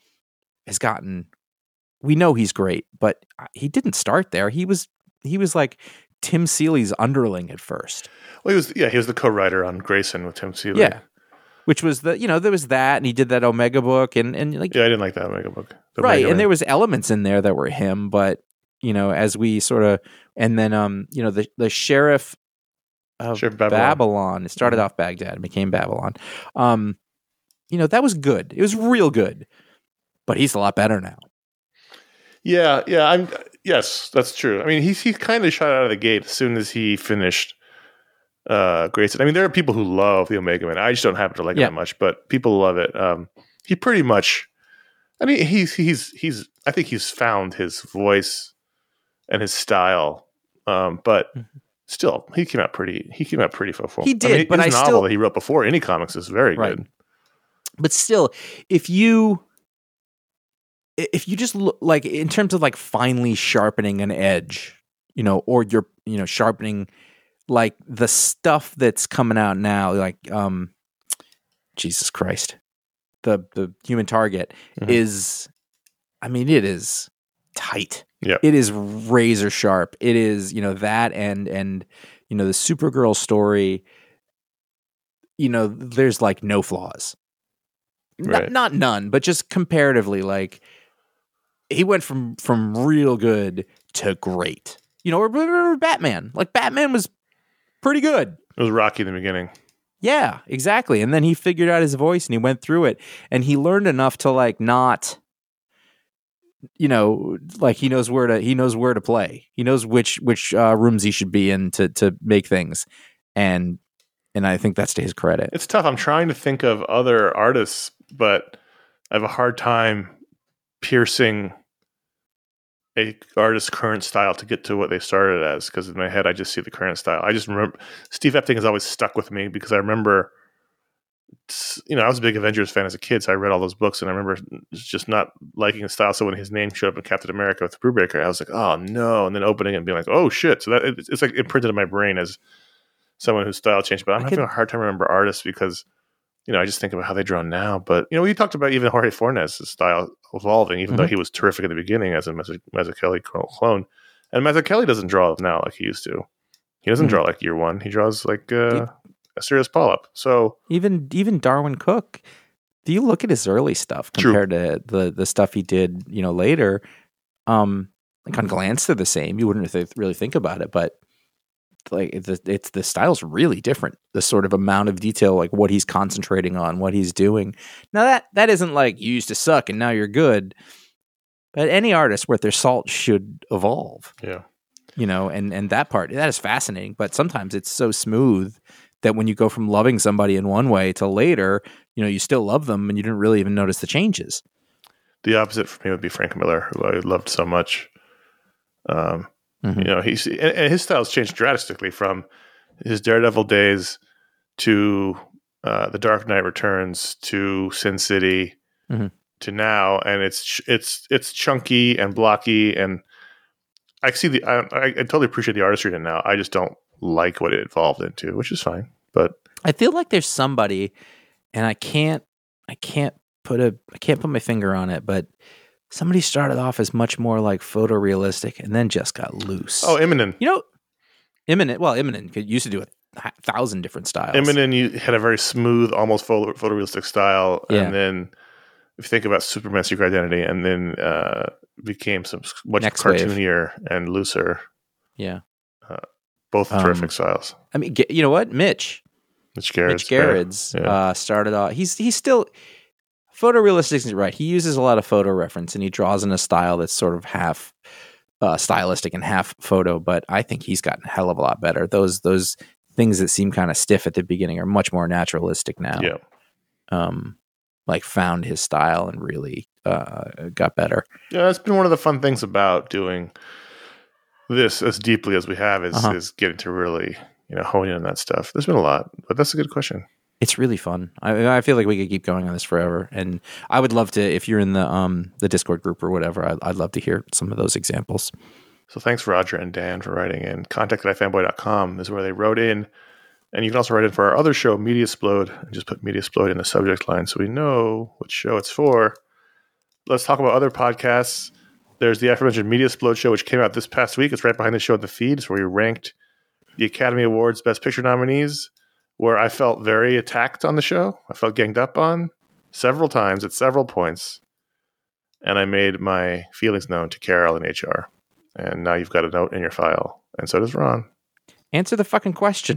has gotten, we know he's great, but he didn't start there. He was, he was like Tim Seeley's underling at first. Well, he was, yeah, he was the co-writer on Grayson with Tim Seeley. Yeah. Which was the, you know, there was that, and he did that Omega book and, and like, yeah, I didn't like that Omega book. The right. Omega and there was elements in there that were him, but you know, as we sort of, and then, um, you know, the, the sheriff of Sure, Babylon. Babylon. It started Mhm. off Baghdad and became Babylon. Um, you know, that was good. It was real good. But he's a lot better now. Yeah, yeah, I'm. Yes, that's true. I mean, he he kind of shot out of the gate as soon as he finished uh, Grayson. I mean, there are people who love the Omega Man. I just don't happen to like Yeah. it that much, but people love it. Um, he pretty much. I mean, he's he's he's. I think he's found his voice and his style, um, but Mhm. still, he came out pretty. He came out pretty fulfilled. He did, I mean, but his I novel still- that he wrote before any comics is very Right. good. But still, if you if you just look like in terms of like finely sharpening an edge, you know, or you're you know sharpening like the stuff that's coming out now, like um, Jesus Christ, the the Human Target Mhm. is, I mean, it is tight. Yep. It is razor sharp. It is you know that and and you know the Supergirl story. You know, there's like no flaws. Not, Right. not none, but just comparatively, like he went from from real good to great. You know, or, or Batman. Like Batman was pretty good. It was rocky in the beginning. Yeah, exactly. And then he figured out his voice and he went through it and he learned enough to like not, you know, like he knows where to he knows where to play. He knows which which uh, rooms he should be in to to make things, and and I think that's to his credit. It's tough. I'm trying to think of other artists, but I have a hard time piercing a artist's current style to get to what they started as, because in my head I just see the current style. I just remember Steve Epting has always stuck with me because I remember, you know, I was a big Avengers fan as a kid, so I read all those books, and I remember just not liking the style. So when his name showed up in Captain America with the Brubaker, I was like, oh no, and then opening it and being like, oh shit. So that it's, it's like imprinted in my brain as someone whose style changed. But I'm I having could- a hard time remember artists because, you know, I just think about how they draw now. But, you know, we talked about even Jorge Fornes' style evolving, even though Mhm. he was terrific at the beginning as a Mazz- Mazzucchelli clone. And Mazzucchelli doesn't draw now like he used to. He doesn't Mhm. draw like year one. He draws like uh, a serious polyp. So, Even even Darwin Cook, do you look at his early stuff True. compared to the the stuff he did, you know, later? Um, like on glance, they're the same. You wouldn't th- really think about it, but like the, it's the style's really different. The sort of amount of detail, like what he's concentrating on, what he's doing. Now that that isn't like you used to suck and now you're good. But any artist worth their salt should evolve. yeah. You know, and and that part that is fascinating. But sometimes it's so smooth that when you go from loving somebody in one way to later, you know, you still love them and you didn't really even notice the changes. The opposite for me would be Frank Miller, who I loved so much. Um, Mhm. You know, he's and, and his style's changed drastically from his Daredevil days to uh, The Dark Knight Returns to Sin City Mhm. to now, and it's ch- it's it's chunky and blocky, and I see the I, I, I totally appreciate the artistry in it now. I just don't like what it evolved into, which is fine. But I feel like there's somebody, and I can't, I can't put a, I can't put my finger on it, but somebody started off as much more like photorealistic and then just got loose. oh, Eminem, you know, Imminent. Well, Imminent could used to do a th- thousand different styles. Eminem, you had a very smooth, almost photo, photorealistic style, Yeah. and then if you think about Superman: Secret Identity, and then uh, became some much Next wave. cartoonier and looser. Yeah, Both Um, terrific styles. I mean, ge- you know what, Mitch, Mitch Gerrits. Mitch Gerrits Yeah. uh, started off. He's he's still photorealistic. Is right. He uses a lot of photo reference, and he draws in a style that's sort of half uh, stylistic and half photo. But I think he's gotten a hell of a lot better. Those those things that seem kind of stiff at the beginning are much more naturalistic now. Yeah. Um, like found his style and really uh, got better. Yeah, that's been one of the fun things about doing this as deeply as we have is, Uh-huh. is getting to really, you know, hone in on that stuff. There's been a lot, but that's a good question. It's really fun. I, I feel like we could keep going on this forever, and I would love to. If you're in the um the Discord group or whatever, I'd, I'd love to hear some of those examples. So thanks, Roger and Dan, for writing in. contact at ifanboy dot com is where they wrote in. And you can also write in for our other show, Media Explode, and just put Media Explode in the subject line so we know what show it's for. Let's talk about other podcasts. There's the aforementioned Media Explode show, which came out this past week. It's right behind the show in the feed. It's where we ranked the Academy Awards Best Picture nominees, where I felt very attacked on the show. I felt ganged up on several times at several points. And I made my feelings known to Carol and H R. And now you've got a note in your file. And so does Ron. Answer the fucking question.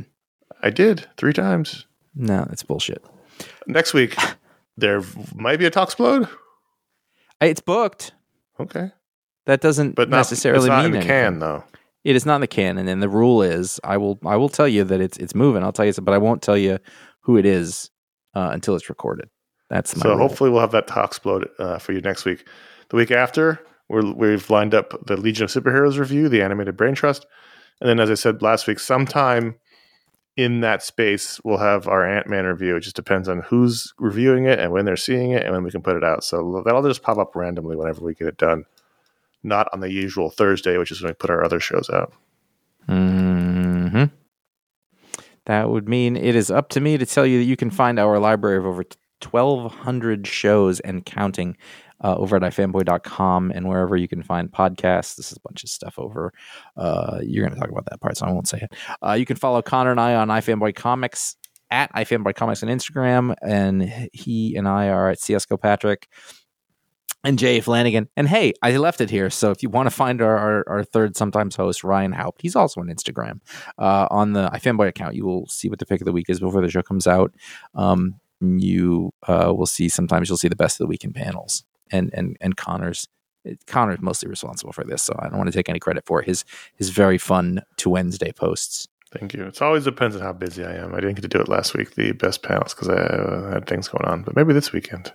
I did three times. No, that's bullshit. Next week, there might be a Talksplode. It's booked. Okay. That doesn't But not, necessarily it's not mean in the anything. can, though. It is not in the can, and then the rule is I will I will tell you that it's it's moving. I'll tell you, but I won't tell you who it is uh, until it's recorded. That's my So rule. hopefully we'll have that Talksplode uh, for you next week. The week after, we're, we've lined up the Legion of Superheroes review, the animated Brain Trust. And then, as I said last week, sometime in that space, we'll have our Ant-Man review. It just depends on who's reviewing it and when they're seeing it and when we can put it out. So that'll just pop up randomly whenever we get it done. Not on the usual Thursday, which is when we put our other shows out. hmm That would mean it is up to me to tell you that you can find our library of over twelve hundred shows and counting uh, over at ifanboy dot com and wherever you can find podcasts. This is a bunch of stuff over. Uh, you're going to talk about that part, so I won't say it. Uh, you can follow Connor and I on iFanboy Comics at iFanboy Comics on Instagram, and he and I are at C S Go Patrick and Jay Flanagan. And hey, I left it here. So if you want to find our, our, our third sometimes host, Ryan Haupt, he's also on Instagram. Uh, on the iFanboy account, you will see what the pick of the week is before the show comes out. Um, you uh, will see, sometimes you'll see the best of the weekend panels. And and and Connor's Connor's mostly responsible for this, so I don't want to take any credit for his his very fun to Wednesday posts. Thank you. It always depends on how busy I am. I didn't get to do it last week, the best panels, because I uh, had things going on. But maybe this weekend.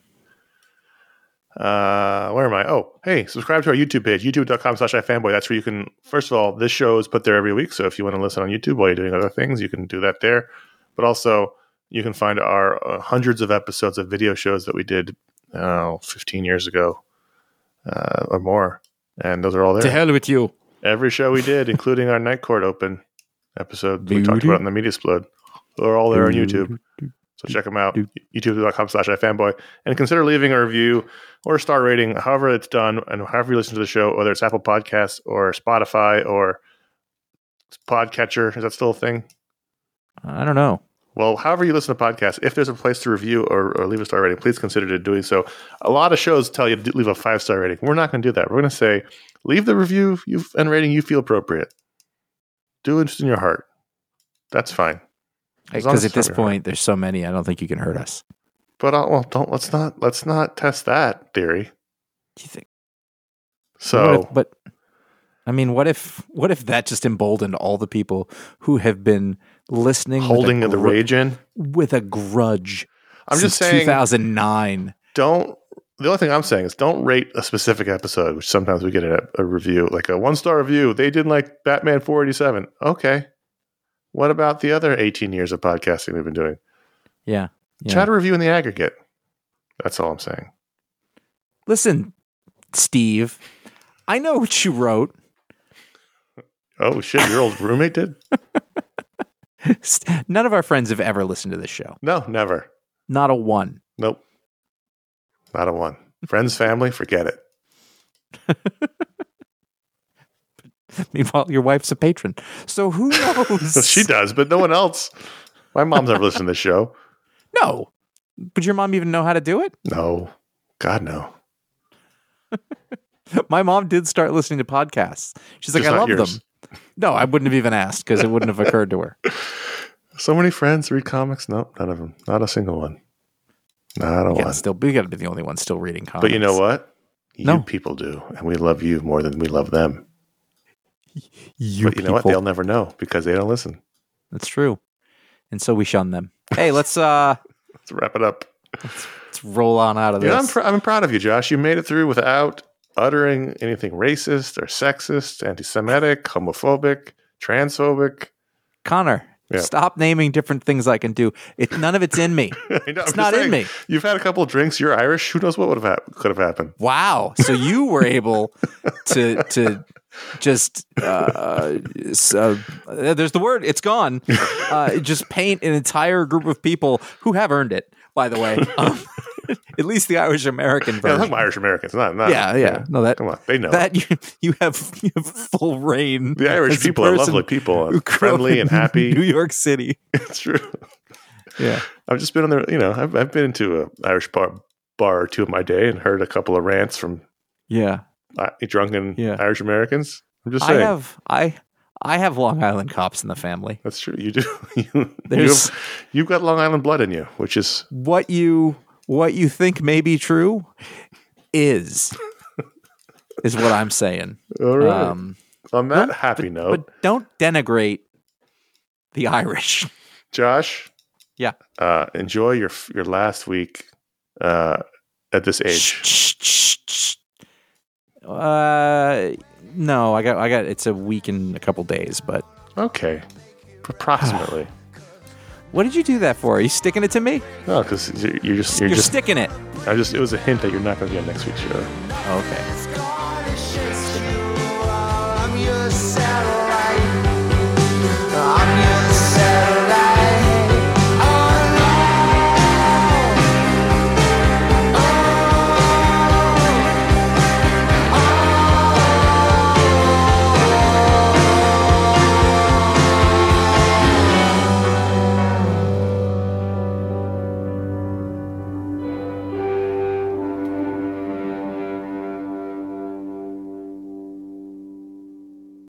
Uh, where am I? Oh, hey, subscribe to our YouTube page, youtube.com slash ifanboy. That's where you can, first of all, this show is put there every week. So if you want to listen on YouTube while you're doing other things, you can do that there. But also, you can find our uh, hundreds of episodes of video shows that we did oh, fifteen years ago uh, or more. And those are all there. To hell with you. Every show we did, including our Night Court Open episode we talked about in the Media Splode. They're all there on YouTube. So check them out, youtube.com slash ifanboy. And consider leaving a review or a star rating, however it's done, and however you listen to the show, whether it's Apple Podcasts or Spotify or Podcatcher. Is that still a thing? I don't know. Well, however you listen to podcasts, if there's a place to review or, or leave a star rating, please consider doing so. A lot of shows tell you to leave a five-star rating. We're not going to do that. We're going to say, leave the review you, and rating you feel appropriate. Do it just in your heart. That's fine. Because at this point, there's so many, I don't think you can hurt us. But uh, well, don't let's not let's not test that theory. Do you think? So, what if, but I mean, what if what if that just emboldened all the people who have been listening, holding with a the gr- rage in with a grudge? I'm since just saying, two thousand nine. Don't. The only thing I'm saying is don't rate a specific episode, which sometimes we get a, a review, like a one star review. They didn't like Batman four eighty-seven. Okay. What about the other eighteen years of podcasting we've been doing? Yeah. yeah. Try to review in the aggregate. That's all I'm saying. Listen, Steve, I know what you wrote. Oh, shit. Your old roommate did? None of our friends have ever listened to this show. No, never. Not a one. Nope. Not a one. Friends, family, forget it. Meanwhile, your wife's a patron. So who knows? She does, but no one else. My mom's never listened to the show. No. But your mom even know how to do it? No. God, no. My mom did start listening to podcasts. She's like, Just I not love yours. them. No, I wouldn't have even asked because it wouldn't have occurred to her. So many friends read comics? Nope, none of them. Not a single one. Not a You one. gotta still, we got to be the only one still reading comics. But you know what? You No. people do. And we love you more than we love them. You But you know what? people. They'll never know because they don't listen. That's true. And so we shun them. Hey, let's uh Let's wrap it up. let's roll on out of You know, I'm, this. pr- I'm proud of you, Josh. You made it through without uttering anything racist or sexist, anti-Semitic, homophobic, transphobic. Connor, Yeah. stop naming different things I can do. It, none of it's in me. I know, I'm It's just not in saying, me. You've had a couple of drinks. You're Irish. Who knows what would have hap- could have happened? Wow. So you were able to to just uh, s- uh, there's the word. It's gone. Uh, just paint an entire group of people who have earned it. By the way, um, at least the Irish American Yeah, I'm version. talking about Irish Americans. Not, not, yeah, yeah. No, that Come on, they know. that you you have you have full reign. The Irish as a people are person lovely people, who grew up friendly and in happy. New York City. It's true. Yeah. I've just been on there. You know, I've I've been into an Irish bar bar or two in my day and heard a couple of rants from Yeah. uh, drunken Yeah. Irish Americans. I'm just I saying. have I I have Long Island cops in the family. That's true. You do. You, There's- you've, you've got Long Island blood in you, which is What you what you think may be true is is what I'm saying. all right. Um, On that happy note, but don't denigrate the Irish. Josh, Yeah. uh, enjoy your your last week uh, at this age. Shh, shh, shh. Uh, no, I got, I got. It's a week and a couple days, but Okay, approximately. what did you do that for? Are you sticking it to me? No, because you're, you're just you're, You're just. sticking it. I just it was a hint that you're not going to be on next week's show. Okay.